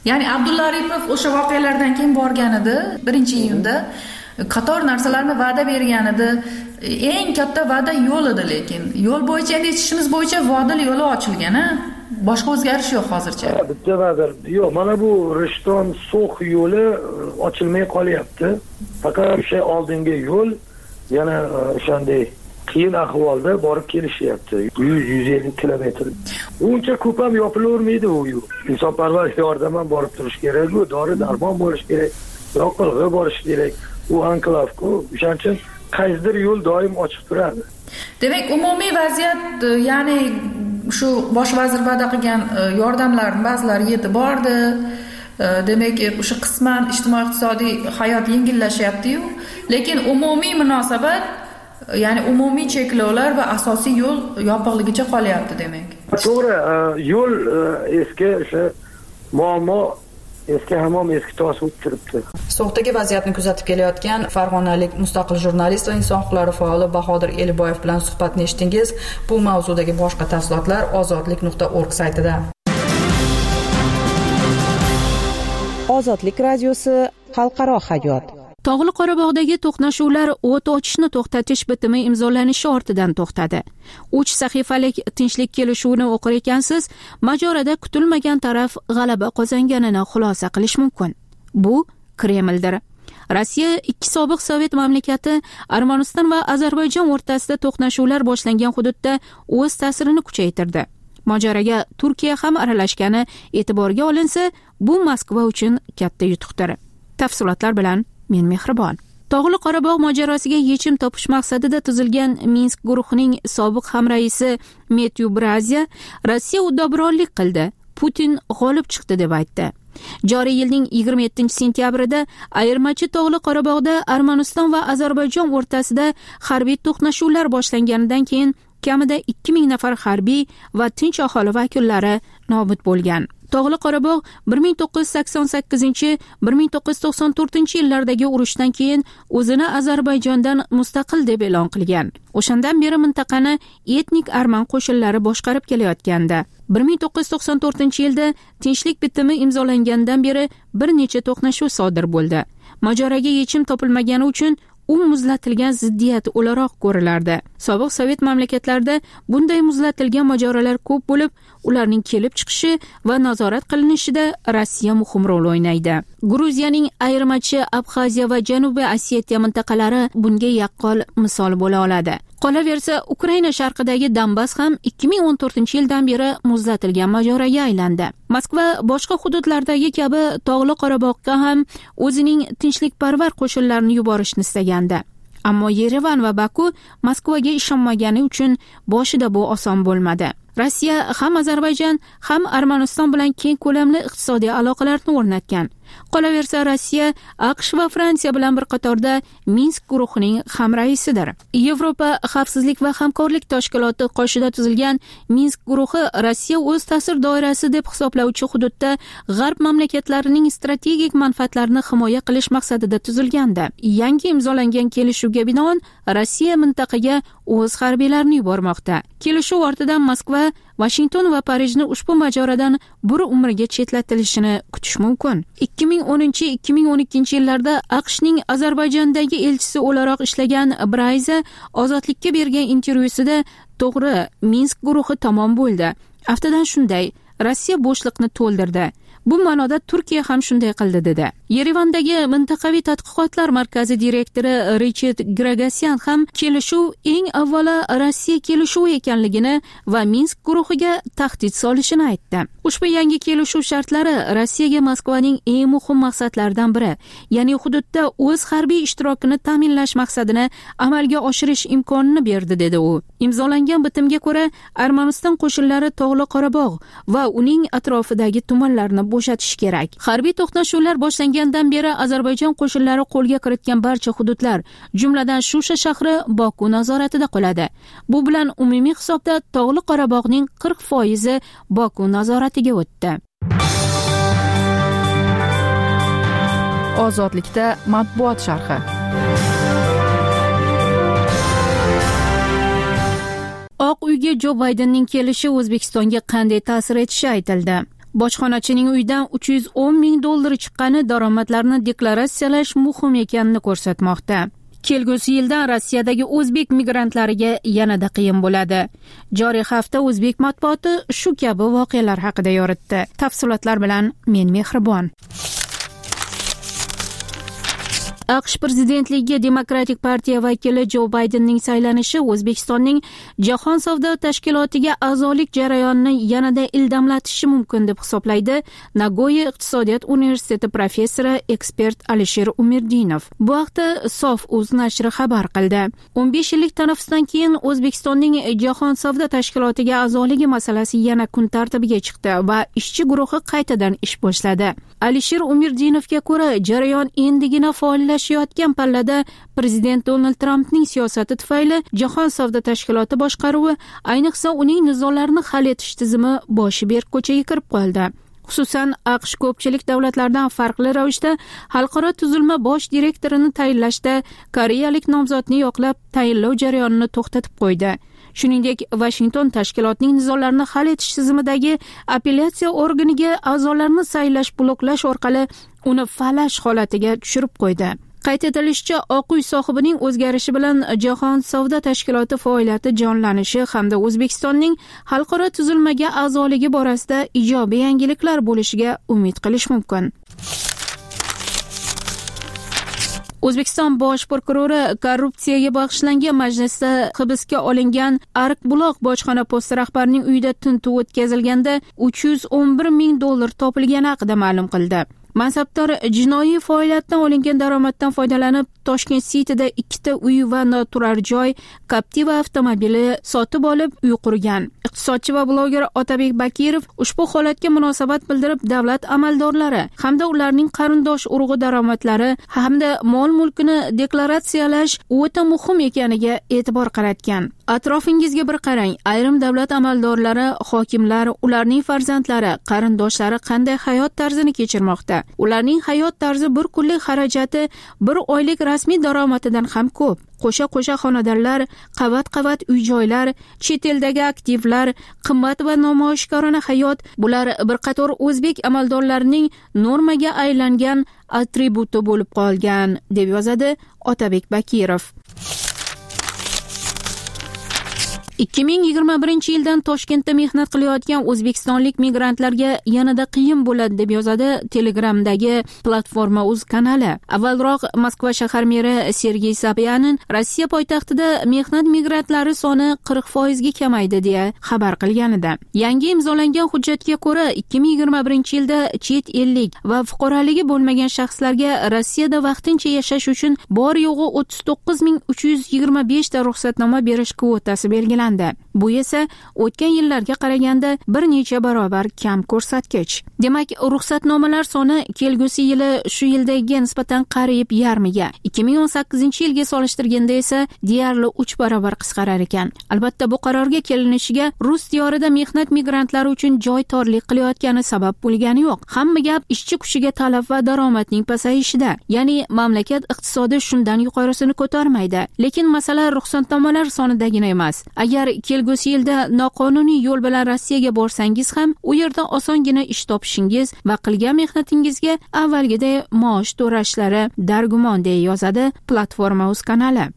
Ya'ni Abdulla Aripov o'sha voqealardan keyin borgan edi 1-iyunda. Qator narsalarni va'da bergan edi. Eng katta va'da yo'l edi, lekin yo'l bo'yicha endi eshitishimiz bo'yicha Vodil yo'li ochilgan, boshqa o'zgarish yo'q hozircha. Bitta va'da yo'q, mana bu Rishton So'x yo'li ochilmay qolyapti. Faqat o'sha oldingi yo'l yana o'shanday qiyin ahvolda borib kelishyapti. 100-150 kilometr. Uncha ko'p ham yopilavermaydi u yo'l. Insonparvar yordam ham borib turish kerak, u dori-darmon bo'lish kerak, yoqilg'i borish kerak. U anklavku, o'shaning uchun qaysidir yo'l doim ochiq turadi. Demak, umumiy vaziyat, ya'ni shu bosh vazir va'da qilgan yordamlarning ba'zilari yetib bordi. Demak, o'sha qisman ijtimoiy-iqtisodiy hayot yengillashyapti-yu, lekin umumiy munosabat, ya'ni umumiy cheklovlar va asosiy yo'l yopiqligicha qolyapti demak. To'g'ri, yo'l eski o'sha muammo eski hamon eski tosh bo'lib turibdi. So'xdagi vaziyatni kuzatib kelayotgan farg'onalik mustaqil jurnalist va inson huquqlari faoli Bahodir Eliboyev bilan suhbatni eshitdingiz. Bu mavzudagi boshqa tafsilotlar ozodlik.org saytida. Ozodlik radiosi xalqaro hayot. Tog'li Qorabog'dagi to'qnashuvlar o't ochishni to'xtatish bitimi imzolanishi ortidan to'xtadi. 3 sahifalik tinchlik kelishuvini o'qir ekansiz, mojaroda kutilmagan taraf g'alaba qozonganini xulosa qilish mumkin. Bu Kremldir. Rossiya ikki sobiq Sovet mamlakati Armaniston va Ozarbayjon o'rtasida to'qnashuvlar boshlangan hududda o'z ta'sirini kuchaytirdi. Mojaroga Turkiya ham aralashgani e'tiborga olinsa, bu Moskva uchun katta yutuqdir. Tafsilotlar bilan men Mehribon. Tog'li Qorabog' mojarosiga yechim topish maqsadida tuzilgan Minsk guruhining sobiq hamraisi Metyu Brazya Rossiya uddaburonlik qildi, Putin g'olib chiqdi deb aytdi. Joriy yilning 27-sentyabrida ayirmachi Tog'li Qorabog'da Armaniston va Ozarbayjon o'rtasida harbiy to'qnashuvlar boshlanganidan keyin kamida 2000 nafar harbiy va tinch aholi vakillari nobud bo'lgan. Tog'li Qorabog' 1988-1994 yillardagi urushdan keyin o'zini Ozarbayjondan mustaqil deb e'lon qilgan. O'shandan beri mintaqani etnik arman qo'shinlari boshqarib kelayotgandi. 1994-yilda tinchlik bitimi imzolangandan beri bir necha to'qnashuv sodir bo'ldi. Mojaroga yechim topilmagani uchun u muzlatilgan ziddiyat o'laroq ko'rilardi. Sobiq Sovet mamlakatlarida bunday muzlatilgan mojarolar ko'p bo'lib, ularning kelib chiqishi va nazorat qilinishida Rossiya muhim rol o'ynaydi. Gruziyaning ayirmachi Abxaziya va Janubiy Osetiya mintaqalari bunga yaqqol misol bo'la oladi. Qolaversa, Ukraina sharqidagi Donbass ham 2014-yildan beri muzlatilgan mojaroga aylandi. Moskva boshqa hududlardagi kabi Tog'li Qorabog'ga ham o'zining tinchlikparvar qo'shinlarini yuborishni istagandi. Ammo Yerevan va Baku Moskvaga ishonmagani uchun boshida bu oson bo'lmadi. Rossiya ham Ozarbayjon ham Armaniston bilan keng ko'lamli iqtisodiy aloqalarni o'rnatgan. Qolaversa, Rossiya AQSh va Fransiya bilan bir qatorda Minsk guruhining hamraisidir. Yevropa xavfsizlik va hamkorlik tashkiloti qoshida tuzilgan Minsk guruhi Rossiya o'z ta'sir doirasi deb hisoblovchi hududda g'arb mamlakatlarining strategik manfaatlarini himoya qilish maqsadida tuzilgandi. Yangi imzolangan kelishuvga binoan Rossiya mintaqaga o'z harbiylarini yubormoqda. Kelishuv ortidan Moskva, Washington va Parijni ushbu mojarodan bir umrga chetlatilishini kutish mumkin. 2010-2012 yillarda AQShning Ozarbayjondagi elchisi o'laroq ishlagan Brayza Ozodlikka bergan intervyusida to'g'ri, Minsk guruhi tamom bo'ldi. Aftidan shunday, Rossiya bo'shliqni to'ldirdi. Bu ma'noda Turkiya ham shunday qildi dedi. Yerevandagi mintaqaviy tadqiqotlar markazi direktori Richard Gragasyan ham kelishuv eng avvalo Rossiya kelishuvi ekanligini va Minsk guruhiga tahdid solishini aytdi. Ushbu yangi kelishuv shartlari Rossiyaga Moskvaning eng muhim maqsadlaridan biri, ya'ni hududda o'z harbiy ishtirokini ta'minlash maqsadini amalga oshirish imkonini berdi dedi u. Imzolangan bitimga ko'ra Armaniston qo'shinlari Tog'li Qorabog' va uning atrofidagi tumanlarni bo'shatish kerak. Harbiy to'qnashuvlar boshlangandan beri Ozarbayjon qo'shinlari qo'lga kiritgan barcha hududlar, jumladan Shusha shahri Boku nazoratida qoladi. Bu bilan umumiy hisobda Tog'li Qorabog'ning 40% Boku nazoratiga o'tdi. Ozodlikda matbuot sharhi. Oq uyga Jo Baydenning kelishi O'zbekistonga qanday ta'sir etishi aytildi. Bojxonachining uyidan $310,000 chiqqani daromadlarni deklaratsiyalash muhim ekanini ko'rsatmoqda. Kelgusi yildan Rossiyadagi o'zbek migrantlariga yanada qiyin bo'ladi. Joriy hafta o'zbek matbuoti shu kabi voqealar haqida yoritdi. Tafsilotlar bilan men Mehribon. AQSh prezidentligiga Demokratik partiya vakili Jo Baydenning saylanishi O'zbekistonning Jahon savdo tashkilotiga a'zolik jarayonini yanada ildamlatishi mumkin deb hisoblaydi Nagoya iqtisodiyot universiteti professori ekspert Alisher Umirdinov. Bu haqda Sof.uz nashri xabar qildi. 15 yillik tanaffusdan keyin O'zbekistonning Jahon savdo tashkilotiga a'zoligi masalasi yana kun tartibiga chiqdi va ishchi guruhi qaytadan ish boshladi. Alisher Umirdinovga ko'ra, jarayon endigina faollashayotgan pallada prezident Donald Trampning siyosati tufayli Jahon savdo tashkiloti boshqaruvi, ayniqsa uning nizolarni hal etish tizimi boshi berk ko'chaga kirib qoldi. Xususan, AQSh ko'pchilik davlatlardan farqli ravishda xalqaro tuzilma bosh direktorini tayinlashda koreyalik nomzodni yoqlab tayinlov jarayonini to'xtatib qo'ydi. Shuningdek, Washington tashkilotning nizolarni hal etish tizimidagi apellyatsiya organiga a'zolarni saylash bloklash orqali uni falash holatiga tushirib qo'ydi. Qayd etilishicha, Oq uy sohibining o'zgarishi bilan Jahon savdo tashkiloti faoliyati jonlanishi hamda O'zbekistonning xalqaro tuzilmaga a'zoligi borasida ijobiy yangiliklar bo'lishiga umid qilish mumkin. O'zbekiston bosh prokurori korrupsiyaga bag'ishlangan majlisda hibsga olingan Ariqbuloq bojxona posti rahbarining uyida tintuv o'tkazilganda $311,000 topilgani haqida ma'lum qildi. Mansabdor jinoiy faoliyatdan olingan daromaddan foydalanib, Toshkent City'da 2 uy va noturar joy, Captiva avtomobili sotib olib, uy qurgan. Iqtisodchi va bloger Otabek Bakirov ushbu holatga munosabat bildirib, davlat amaldorlari hamda ularning qarindosh urug'i daromadlari hamda mol-mulkini deklaratsiyalash o'ta muhim ekaniga e'tibor qaratgan. Atrofingizga bir qarang. Ayrim davlat amaldorlari, hokimlar, ularning farzandlari, qarindoshlari qanday hayot tarzini kechirmoqda? Ularning hayot tarzi bir kunlik xarajati bir oylik rasmiy daromadidan ham ko'p. Qo'sha-qo'sha xonadonlar, qavat-qavat uy-joylar, chet eldagi aktivlar, qimmat va namoyishkorona hayot — bular bir qator o'zbek amaldorlarining normaga aylangan atributi bo'lib qolgan, deb yozadi Otabek Bakirov. 2021-yildan Toshkentda mehnat qilayotgan o'zbekistonlik migrantlarga yanada qiyin bo'ladi deb yozadi Telegramdagi Platforma.uz kanali. Avvalroq Moskva shahar meri Sergey Sobyanin Rossiya poytaxtida mehnat migrantlari soni 40% ga kamaydi deya xabar qilgan edi. Yangi imzolangan hujjatga ko'ra 2021-yilda chet ellik va fuqaroligi bo'lmagan shaxslarga Rossiyada vaqtincha yashash uchun bor yo'g'i 39,325 ta ruxsatnoma berish kvotasi belgilandi. Bu esa o'tgan yillarga qaraganda bir necha barobar kam ko'rsatkich. Demak, ruxsatnomalar soni kelgusi yili shu yildagiga nisbatan qariyb yarmiga, 2018-yilga solishtirganda esa deyarli 3 barobar qisqarar ekan. Albatta, bu qarorga kelinishiga rus diyorida mehnat migrantlari uchun joy torlik qilayotgani sabab bo'lgani yo'q. Hamma gap ishchi kuchiga talab va daromadning pasayishida. Ya'ni mamlakat iqtisodi shundan yuqorisini ko'tarmaydi. Lekin masala ruxsatnomalar sonidagina emas. Agar kelgusi yilda noqonuniy yo'l bilan Rossiyaga borsangiz ham, u yerda osongina ish topishingiz va qilgan mehnatingizga avvalgiday maosh to'lashlari dargumon, deya yozadi Platforma.uz kanali.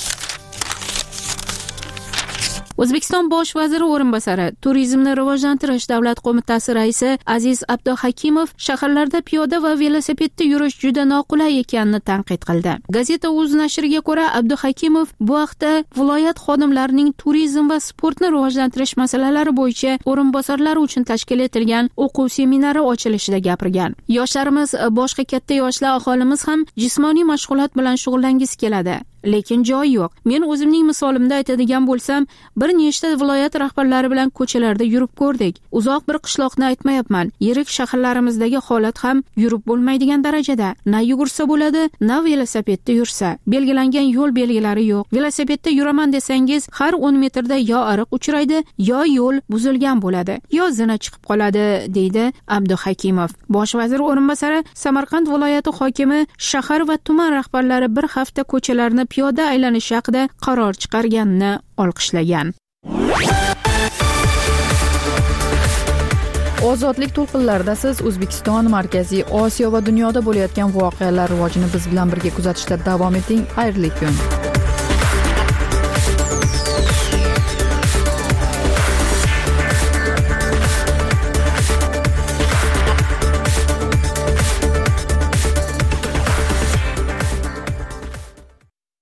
O'zbekiston bosh vaziri o'rinbosari, Turizmni rivojlantirish davlat qo'mitasi raisi Aziz Abduhakimov shaharlarda piyoda va velosipedda yurish juda noqulay ekanini tanqid qildi. Gazeta.uz nashriga ko'ra, Abduhakimov bu haqda viloyat xodimlarining turizm va sportni rivojlantirish masalalari bo'yicha o'rinbosarlari uchun tashkil etilgan o'quv seminari ochilishida gapirgan. Yoshlarimiz, boshqa katta yoshlar aholimiz ham jismoniy mashg'ulot bilan shug'ullangiz keladi. Lekin joy yo'q. Men o'zimning misolimda aytadigan bo'lsam, bir nechta viloyat rahbarlari bilan ko'chalarda yurib ko'rdik. Uzoq bir qishloqni aytmayapman. Yirik shaharlarimizdagi holat ham yurib bo'lmaydigan darajada. Na yugursa bo'ladi, na velosipedda yursa. Belgilangan yo'l belgilari yo'q. Velosipedda yuraman desangiz, har 10 metrda yo ariq uchraydi, yo yo'l buzilgan bo'ladi, yo zina chiqib qoladi, deydi Abduhakimov. Bosh vazir o'rinbosari Samarqand viloyati hokimi shahar va tuman rahbarlari bir hafta ko'chalarni piyoda aylanish haqida qaror chiqarganini olqishlagan. ozodlik to'lqinlarida siz O'zbekiston, Markaziy Osiyo va dunyoda bo'layotgan voqealar rivojini biz bilan birga kuzatishda davom eting. Xayrli kun.